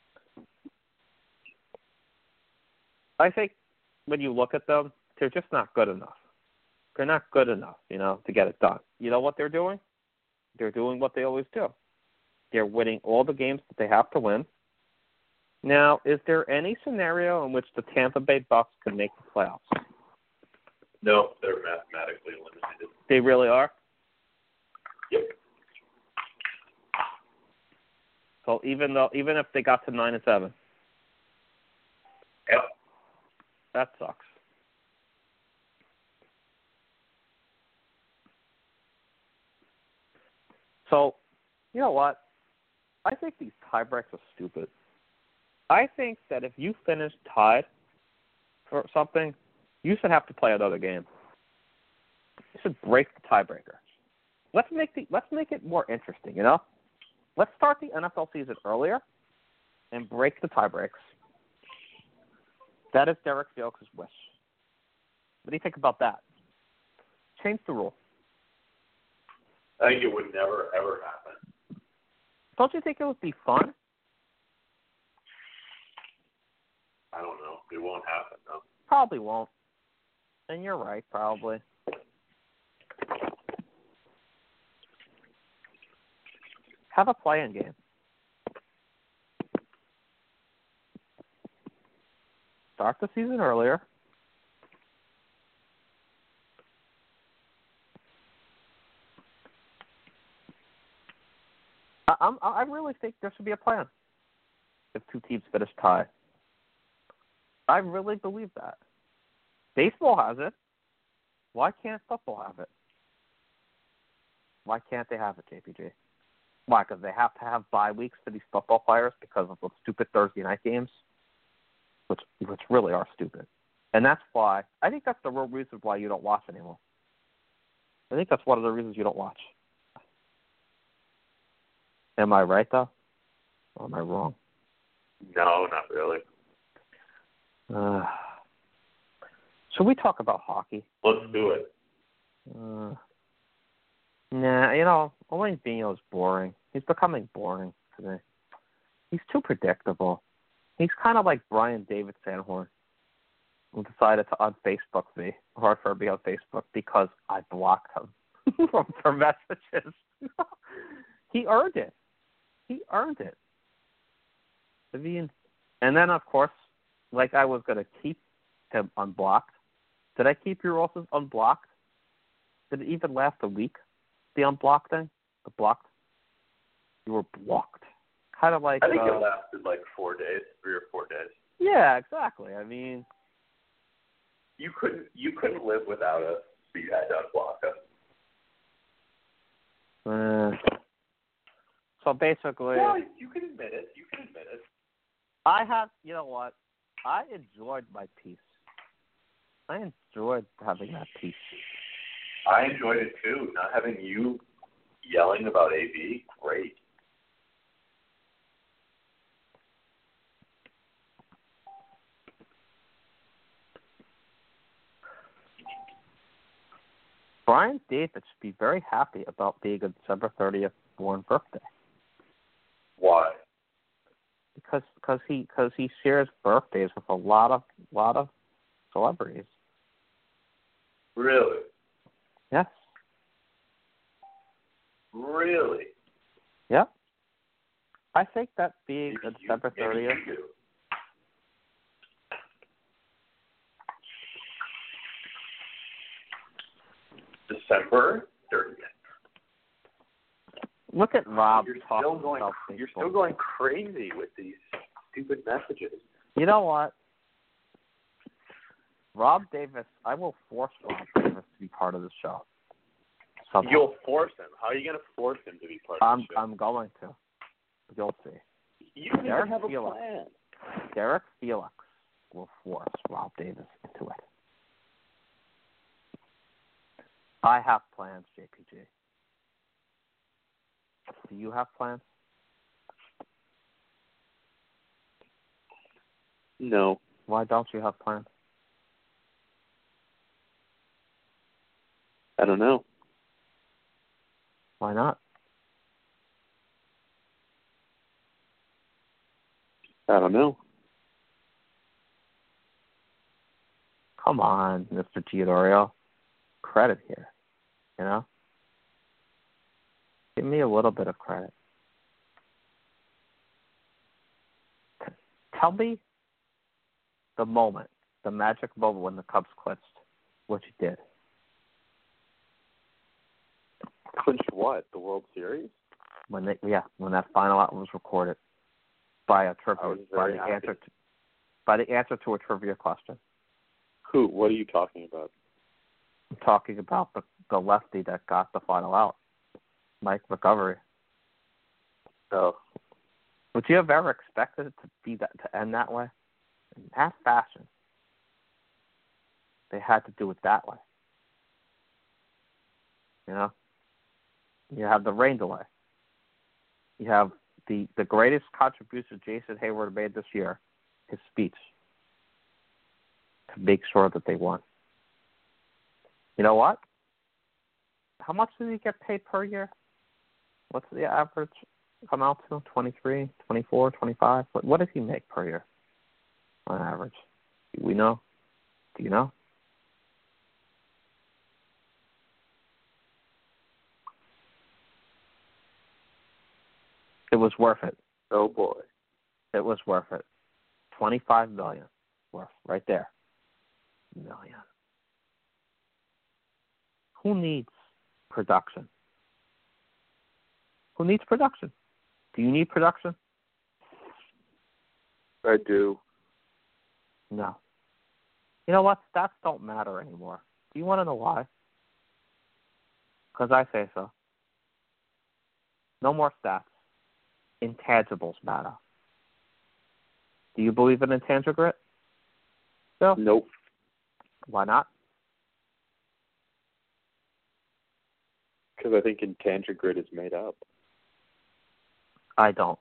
I think when you look at them, they're just not good enough. They're not good enough, you know, to get it done. You know what they're doing? They're doing what they always do. They're winning all the games that they have to win. Now, is there any scenario in which the Tampa Bay Bucks can make the playoffs? No, they're mathematically eliminated. They really are? Yep. So even though even if they got to nine and seven. Yep. That sucks. So, you know what? I think these tie breaks are stupid. I think that if you finish tied for something, you should have to play another game. You should break the tiebreaker. Let's make the let's make it more interesting, you know? Let's start the N F L season earlier, and break the tie breaks. That is Derek Felix's wish. What do you think about that? Change the rule. I think it would never, ever happen. Don't you think it would be fun? I don't know. It won't happen, though. Probably won't. And you're right, probably. Have a play-in game. Start the season earlier. I, I'm, I really think there should be a plan if two teams finish tied. I really believe that. Baseball has it. Why can't football have it? Why can't they have it, J P G? Why? Because they have to have bye weeks for these football players because of the stupid Thursday night games, which which really are stupid. And that's why I think that's the real reason why you don't watch anymore. I think that's one of the reasons you don't watch. Am I right though? Or am I wrong? No, not really. Uh, should we talk about hockey? Let's do it. Uh, nah, you know, Alain Vigneault is boring. He's becoming boring to me. He's too predictable. He's kind of like Brian David Sanhorn, who decided to on Facebook me, or for me on Facebook, because I blocked him from for messages. He earned it. He earned it. I mean, and then, of course, like I was going to keep him unblocked. Did I keep your also unblocked? Did it even last a week, the unblocked thing? The blocked? You were blocked. Kind of like... I think uh, it lasted like four days, three or four days. Yeah, exactly. I mean... You couldn't you couldn't live without us, so you had to unblock us. Uh, so basically... Well, you can admit it. You can admit it. I have... You know what? I enjoyed my peace. I enjoyed having that peace. I enjoyed it too. Not having you yelling about A B, great. Brian David should be very happy about being a December thirtieth born birthday. Why? Because cause he cause he shares birthdays with a lot of lot of celebrities. Really? Yes. Really? Yep. I think that being Maybe a December you, maybe thirtieth. you do. December thirtieth. Look at Rob You're talking still going. about You're Facebook. still going crazy with these stupid messages. You know what? Rob Davis, I will force Rob Davis to be part of the show. Somehow. You'll force him. How are you going to force him to be part I'm of the show? I'm going to. You'll see. You don't Derek even have a Felix. plan. Derek Felix will force Rob Davis into it. I have plans, J P G. Do you have plans? No. Why don't you have plans? I don't know. Why not? I don't know. Come on, Mister Giudorio. Credit here. You know? Give me a little bit of credit. T- tell me the moment, the magic moment when the Cubs clinched what you did. Clinched what? The World Series? When they, yeah, when that final out was recorded by a I trivia, was by very the happy. answer to, by the answer to a trivia question. Who? What are you talking about? I'm talking about the, the lefty that got the final out, Mike McGovery. Oh. Would you have ever expected it to be that to end that way? In that fashion, they had to do it that way. You know, you have the rain delay. You have the, the greatest contribution Jason Hayward made this year, his speech, to make sure that they won. You know what? How much did he get paid per year? What's the average come out to? twenty-three, twenty-four, twenty-five? What, what does he make per year on average? Do we know? Do you know? It was worth it. Oh, boy. It was worth it. twenty-five million dollars worth right there. Million. Who needs production? Who needs production? Do you need production? I do. No. You know what? Stats don't matter anymore. Do you want to know why? Because I say so. No more stats. Intangibles matter. Do you believe in intangible grit? Bill? Nope. Why not? Because I think intangible grit is made up. I don't.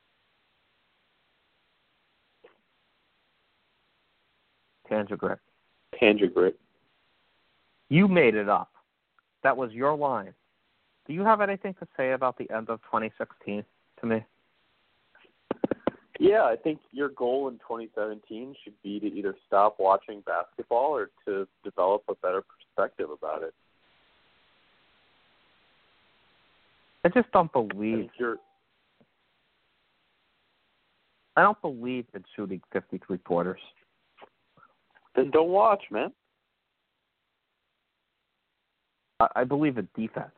Tangible grit. Tangible grit. You made it up. That was your line. Do you have anything to say about the end of twenty sixteen to me? Yeah, I think your goal in twenty seventeen should be to either stop watching basketball or to develop a better perspective about it. I just don't I believe. think you're, I don't believe in shooting fifty-three quarters. then don't watch, man. I, I believe in defense.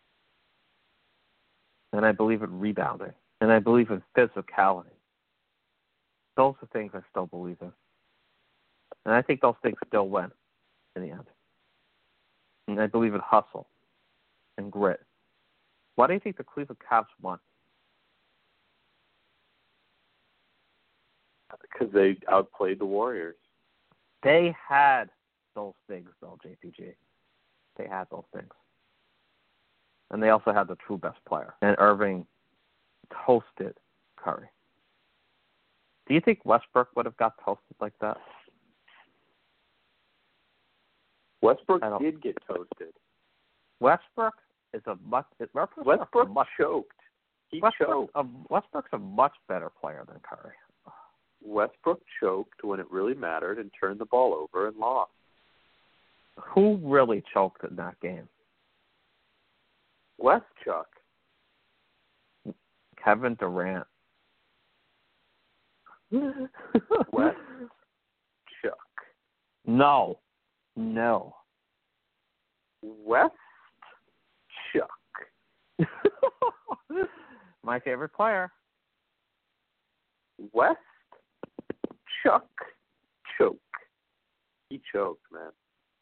And I believe in rebounding. And I believe in physicality. Those are things I still believe in. And I think those things still win in the end. And I believe in hustle and grit. Why do you think the Cleveland Cavs won? Because they outplayed the Warriors. They had those things, though, J P G. They had those things. And they also had the true best player. And Irving toasted Curry. Do you think Westbrook would have got toasted like that? Westbrook did get toasted. Westbrook is a much. Westbrook, Westbrook a much, choked. He Westbrook, choked. a, Westbrook's a much better player than Curry. Westbrook choked when it really mattered and turned the ball over and lost. Who really choked in that game? Westchuck. Kevin Durant. Westchuck. No. No. Westchuck. My favorite player. Westchuck choke. He choked, man.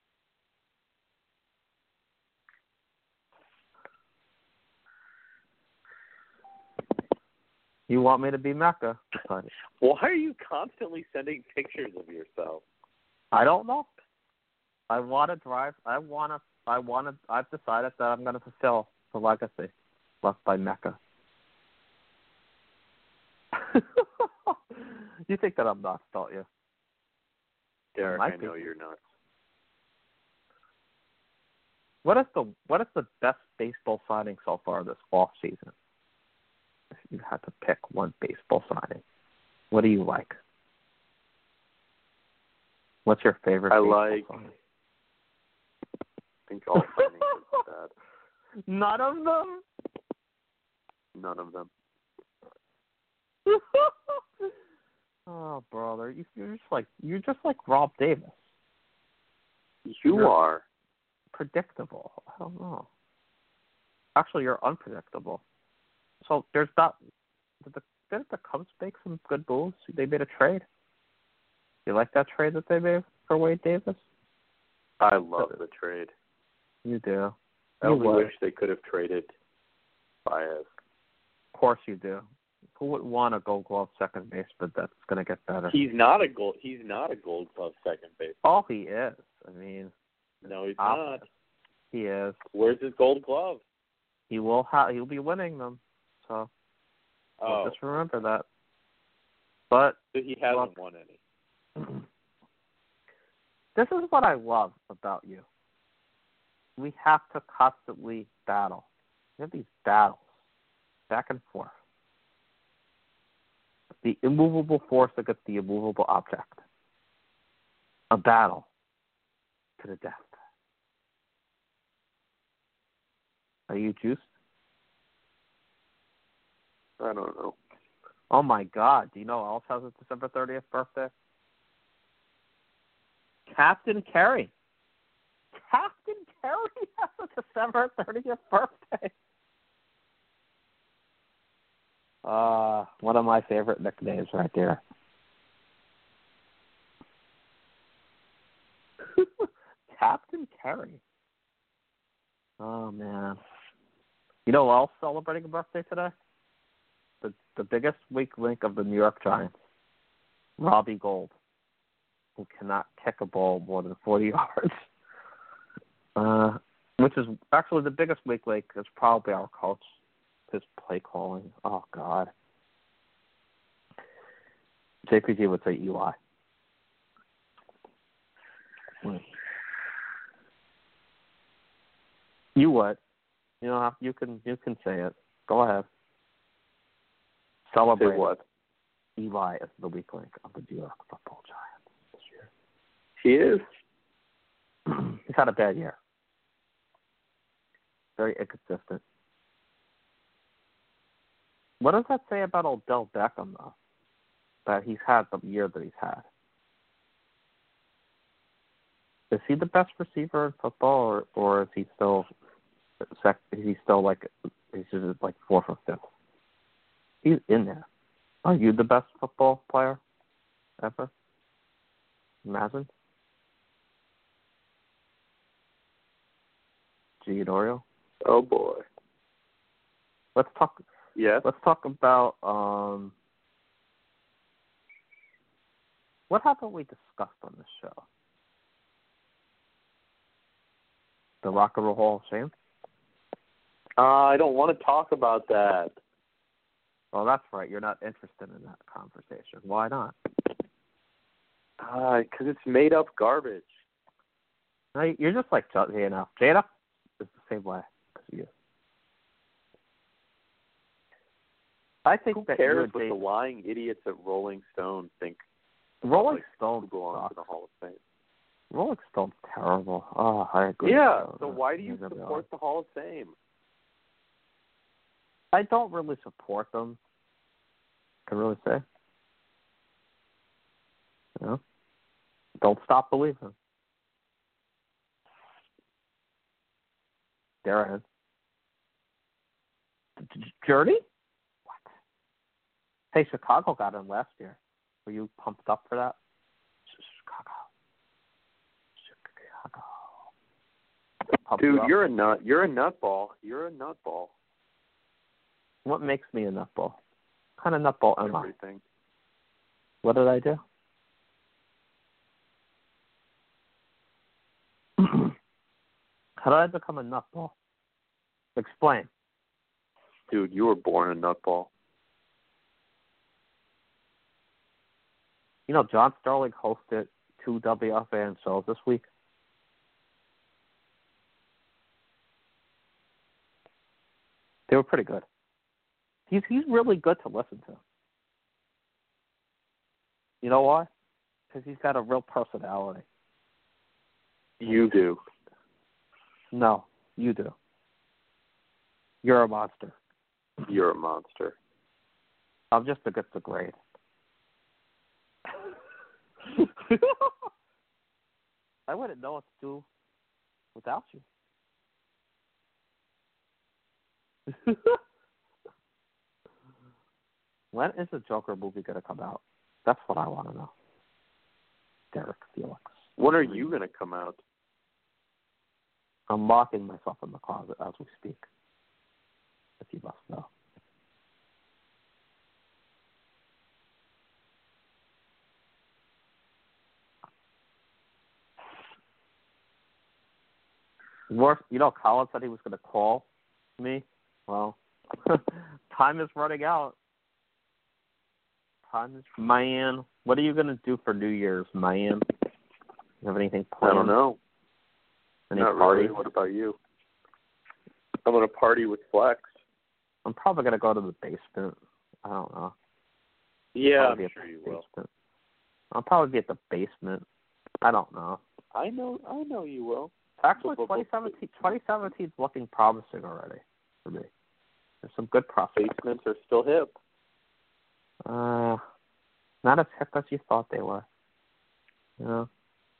You want me to be Mecca? Why are you constantly sending pictures of yourself? I don't know. I want to drive. I want to. I want to. I've decided that I'm going to fulfill the legacy left by Mecca. You think that I'm nuts, don't you? Derek, Might I be. know you're nuts. What is the What is the best baseball signing so far this off season? If you had to pick one baseball signing, what do you like? What's your favorite? I baseball like. signing? I think all signings are bad. None of them. None of them. Oh, brother, you, you're just like you're just like Rob Davis. You You're are. Predictable. I don't know. Actually, you're unpredictable. So there's not. Did the, didn't the Cubs make some good moves? They made a trade. You like that trade that they made for Wade Davis? I love the trade. You do. I You only would. wish they could have traded Baez. Of course you do. Who would want a Gold Glove second base? But that's going to get better. He's not a gold. He's not a Gold Glove second base. Oh, he is. I mean, No, he's opposite. not. He is. Where's his Gold Glove? He will. Ha- he'll be winning them. So Oh, Well, just remember that. But so he hasn't well, won any. This is what I love about you. We have to constantly battle. We have these battles, back and forth. The immovable force against the immovable object. A battle to the death. Are you juiced? I don't know. Oh my God! Do you know who else has a December thirtieth birthday? Captain Kerry. Captain Kerry has a December thirtieth birthday. Uh, one of my favorite nicknames right there. Captain Kerry. Oh, man. You know who else celebrating a birthday today? The the biggest weak link of the New York Giants, Robbie Gould, who cannot kick a ball more than forty yards. Uh, which is actually the biggest weak link is probably our coach, his play calling. Oh, God. J P G would say Eli. You would. You know, you can you can say it. Go ahead. Celebrate Say what? Eli is the weak link of the New York Football Giants this year. He is. He's had a bad year. Very inconsistent. What does that say about Odell Beckham, though? That he's had the year that he's had. Is he the best receiver in football, or, or is he still sec? Is he still like he's just like fourth or fifth? He's in there. Are you the best football player ever? Imagine. Giannorio. Oh boy. Let's talk. Yes. Let's talk about um. What haven't we discussed on this show? The Rock and Roll Hall of Fame? Uh, I don't want to talk about that. Well, that's right. You're not interested in that conversation. Why not? Uh, because it's made up garbage. No, you're just like Jada. Jada is the same way as you. I think Who that cares you what the lying idiots at Rolling Stone think? Rolling like, Stone belongs sucks. to the Hall of Fame. Rolling Stone's terrible. Oh, I agree. Yeah, so why do you Neither do support the Hall of Fame? I don't really support them. I can really say. You know? Don't stop believing. There it is. Journey? What? Hey, Chicago got in last year. Were you pumped up for that? Chicago. Chicago. Pumped Dude, you up? you're a nut. You're a nutball. You're a nutball. What makes me a nutball? What kind of nutball am I? Everything. What did I do? How did I become a nutball? Explain. Dude, you were born a nutball. You know, John Sterling hosted two W F A N shows this week. They were pretty good. He's he's really good to listen to. You know why? Because he's got a real personality. You do. No, you do. You're a monster. You're a monster. I'm just a good to grade. I wouldn't know what to do without you. When is the Joker movie going to come out? That's what I want to know. Derek Felix. When are you going to come out? I'm locking myself in the closet as we speak. If you must know. Worse, you know, Colin said he was going to call me. Well, time is running out. tons. Man, what are you going to do for New Year's, man? You have anything planned? I don't know. Any Not parties? really. What about you? I'm going to party with Flex. I'm probably going to go to the basement. I don't know. Yeah, Probably I'm be sure at you the will. basement. I'll probably be at the basement. I don't know. I know I know you will. Actually, twenty seventeen, twenty seventeen is looking promising already for me. There's some good prospects. Basements are still hip. Uh, not as hip as you thought they were. You know?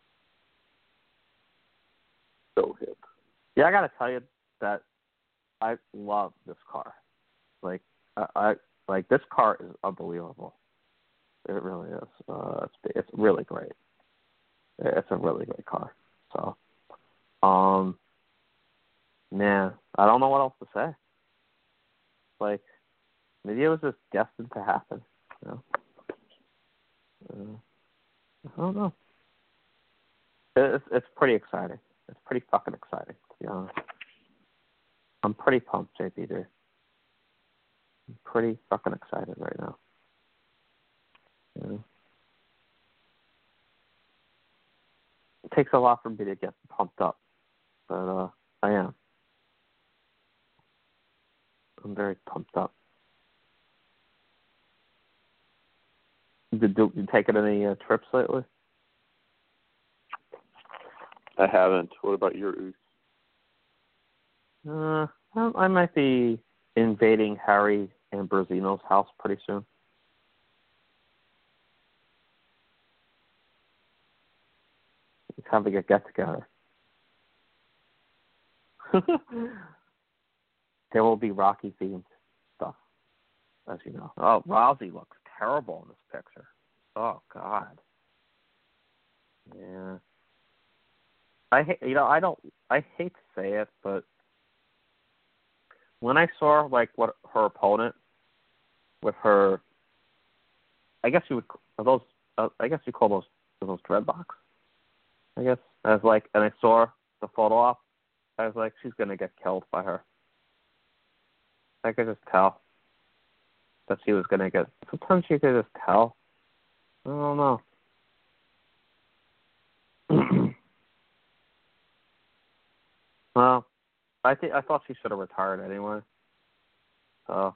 So hip. Yeah, I got to tell you that I love this car. Like, I, I like this car is unbelievable. It really is. Uh, it's it's really great. It's a really great car. So, um, man, I don't know what else to say. Like, maybe it was just destined to happen. You know? Uh, I don't know. It's it's pretty exciting. It's pretty fucking exciting, to be honest. I'm pretty pumped, J P D. I'm pretty fucking excited right now. Yeah. It takes a lot for me to get pumped up, but uh, I am. I'm very pumped up. Did you, you taken any uh, trips lately? I haven't. What about your Oos? Uh, well, I might be invading Harry Ambrosino's house pretty soon. He's having a get-together. There will be Rocky-themed stuff, as you know. Oh, Rousey looks terrible in this picture. Oh, God. Yeah. I hate, you know, I don't, I hate to say it, but when I saw, like, what her opponent with her, I guess you would, are those, uh, I guess you call those, those dreadlocks, I guess. I was like, and I saw the photo op, I was like, she's going to get killed by her. I could just tell that she was going to get, sometimes you could just tell. I don't know. Well, I think I thought she should have retired anyway. So,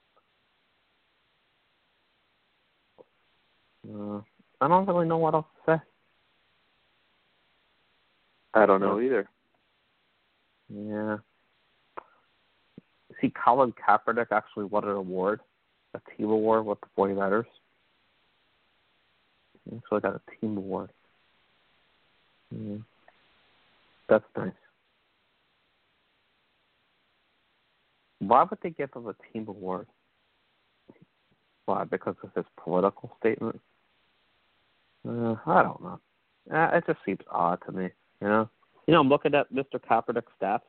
uh, I don't really know what else to say. I don't know either. Yeah. See, Colin Kaepernick actually won an award, a team award with the 49ers. He actually got a team award. Yeah. That's nice. Why would they give him a team award? Why? Because of his political statement? Uh, I don't know. Uh, it just seems odd to me, you know? You know, I'm looking at Mister Kaepernick's stats.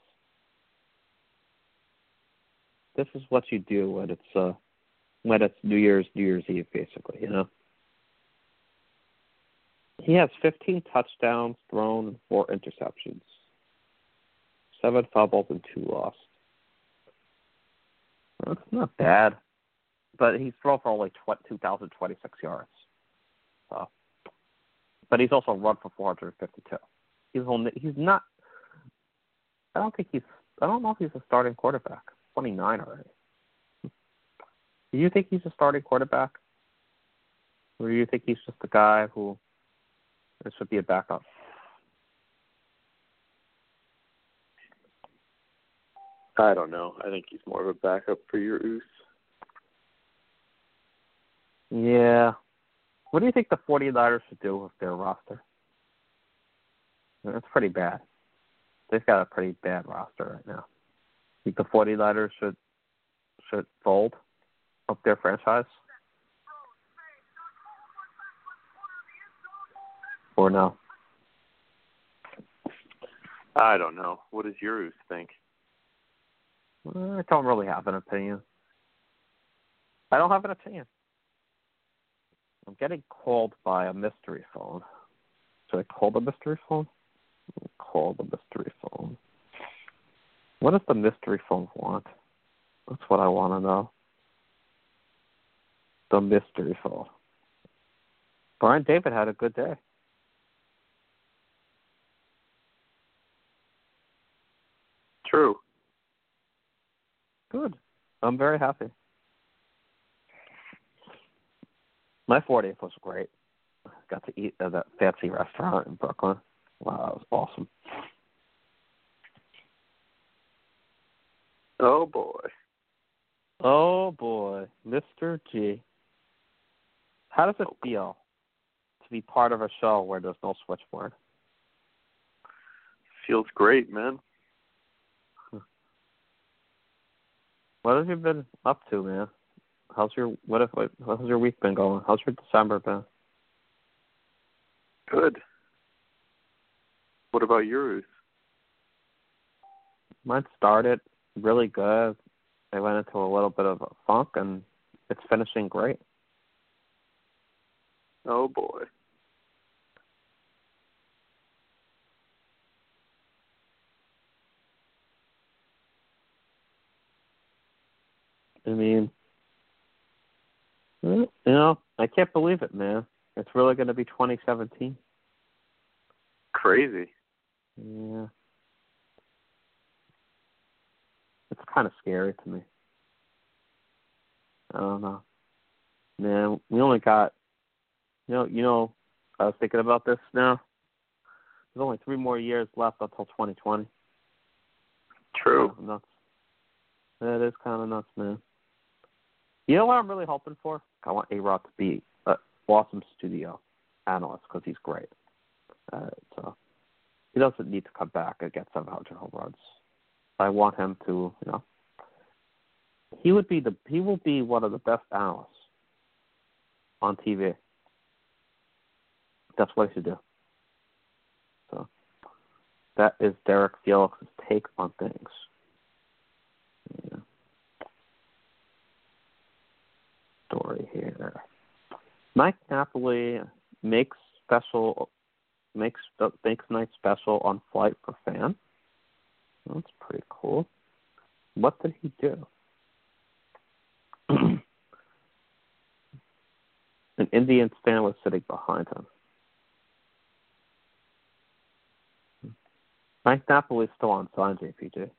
This is what you do when it's uh, when it's New Year's, New Year's Eve, basically, you know? He has fifteen touchdowns thrown and four interceptions. Seven fumbles and two lost. That's not bad. But he's thrown for only two thousand twenty-six yards. So, but he's also run for four hundred fifty-two. He's only, he's not, I don't think he's, I don't know if he's a starting quarterback. twenty-nine already. Do you think he's a starting quarterback? Or do you think he's just a guy who, this would be a backup? I don't know. I think he's more of a backup for your Oos. Yeah. What do you think the 49ers should do with their roster? It's pretty bad. They've got a pretty bad roster right now. Think the 49ers should should fold up their franchise? Or no? I don't know. What does your Oos think? I don't really have an opinion. I don't have an opinion. I'm getting called by a mystery phone. Should I call the mystery phone? Call the mystery phone. What does the mystery phone want? That's what I want to know. the mystery solved. Brian David had a good day. True. Good. I'm very happy. My fortieth was great. Got to eat at that fancy restaurant in Brooklyn. Wow, that was awesome. Oh, boy. Oh, boy. Mister G. How does it feel to be part of a show where there's no switchboard? Feels great, man. What have you been up to, man? How's your what if how's your week been going? How's your December been? Good. What about yours? Mine started really good. I went into a little bit of a funk, and it's finishing great. Oh, boy. I mean, you know, I can't believe it, man. It's really going to be twenty seventeen. Crazy. Yeah. It's kind of scary to me. I don't know. Man, we only got, you know, you know, I was thinking about this now. There's only three more years left until twenty twenty. True. Kind of nuts. That is kind of nuts, man. You know what I'm really hoping for? I want A-Rod to be an awesome studio analyst because he's great. Uh, so he doesn't need to come back and get seven hundred home runs. I want him to, you know, he would be the he will be one of the best analysts on T V. That's what he should do. So that is Derek Felix's take on things. Yeah. Story here. Mike Napoli makes special makes makes night special on Flight for Fan. That's pretty cool. What did he do? An Indians fan was sitting behind him. Mike Napoli's still on sign, J P G.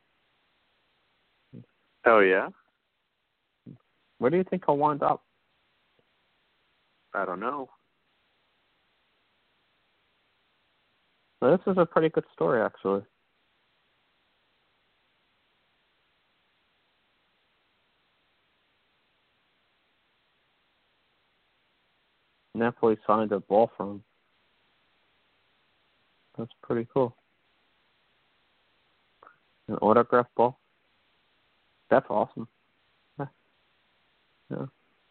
Oh, yeah? Where do you think he'll wind up? I don't know. Well, this is a pretty good story, actually. Napoli signed a ball from him. That's pretty cool. An autograph ball. That's awesome. Yeah. yeah.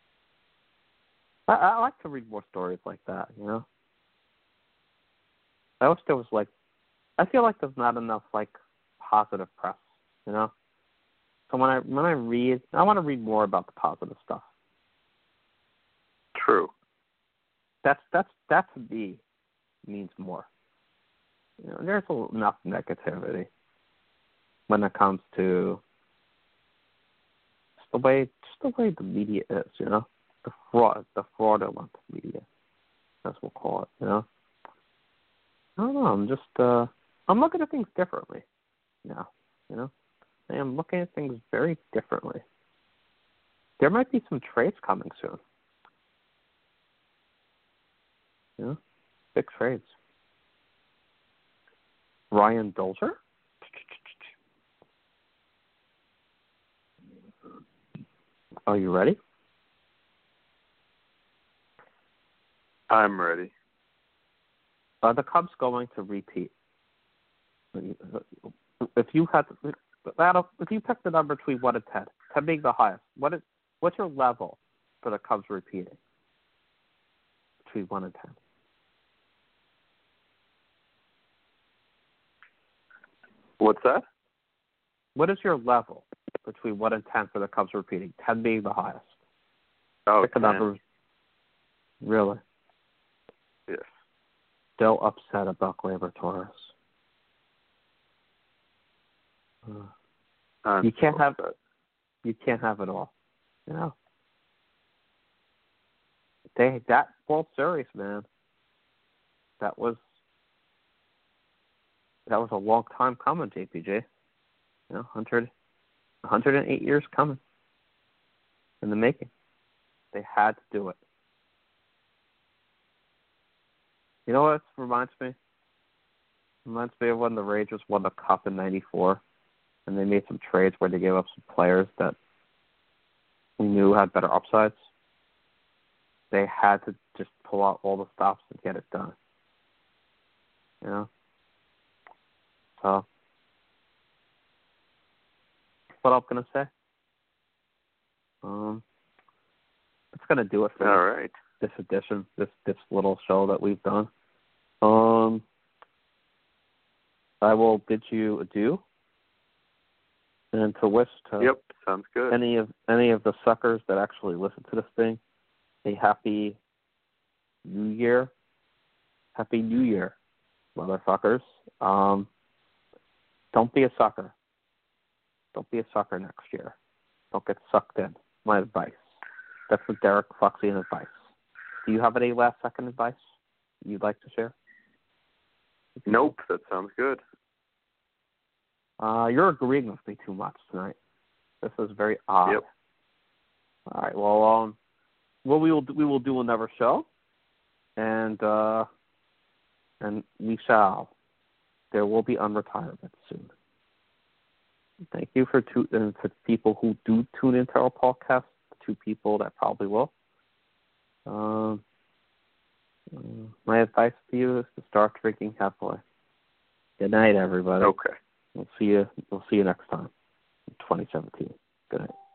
I, I like to read more stories like that, you know? I wish there was, like, I feel like there's not enough, like, positive press, you know? So when I when I read, I want to read more about the positive stuff. True. That's, that's, that to me means more. You know, there's enough negativity when it comes to just the way, just the way the media is, you know? The fraud, the fraudulent media, as we'll call it, you know? I don't know, I'm just, uh, I'm looking at things differently now, you know? I am looking at things very differently. There might be some trades coming soon. You know? Big trades. Ryan Dolger? Are you ready? I'm ready. Are the Cubs going to repeat? If you had, if you picked the number between one and ten, ten being the highest, what is what's your level for the Cubs repeating? Between one and ten. What's that? What is your level between one and ten for the Cubs repeating? Ten being the highest. Oh, Pick a number. Really? Yes. Still upset about Gleyber Torres. Uh, you can't have upset. you can't have it all, you know. they that World Series, man. That was that was a long time coming, J P J. You know, one hundred, one hundred eight years coming in the making. They had to do it. You know what it reminds me? It reminds me of when the Rangers won the Cup in ninety-four, and they made some trades where they gave up some players that we knew had better upsides. They had to just pull out all the stops and get it done. You know? So, that's what I'm going to say. Um, that's going to do it for All this, right. this edition, this, this little show that we've done. Um, I will bid you adieu. And to wish to Yep, sounds good. any of any of the suckers that actually listen to this thing a happy New Year. Happy New Year, motherfuckers. Um, don't be a sucker. Don't be a sucker next year. Don't get sucked in. My advice. That's the Derek Foxian advice. Do you have any last second advice you'd like to share? Nope, that sounds good. Uh, you're agreeing with me too much tonight. This is very odd. Yep. All right. Well, um, well, we will we will do another show, and uh, and we shall. There will be unretirement soon. Thank you for two and to people who do tune into our podcast. Two people that probably will. Um, uh, my advice to you is to start drinking heavily. Good night, everybody. Okay. We'll see you. We'll see you next time in twenty seventeen. Good night.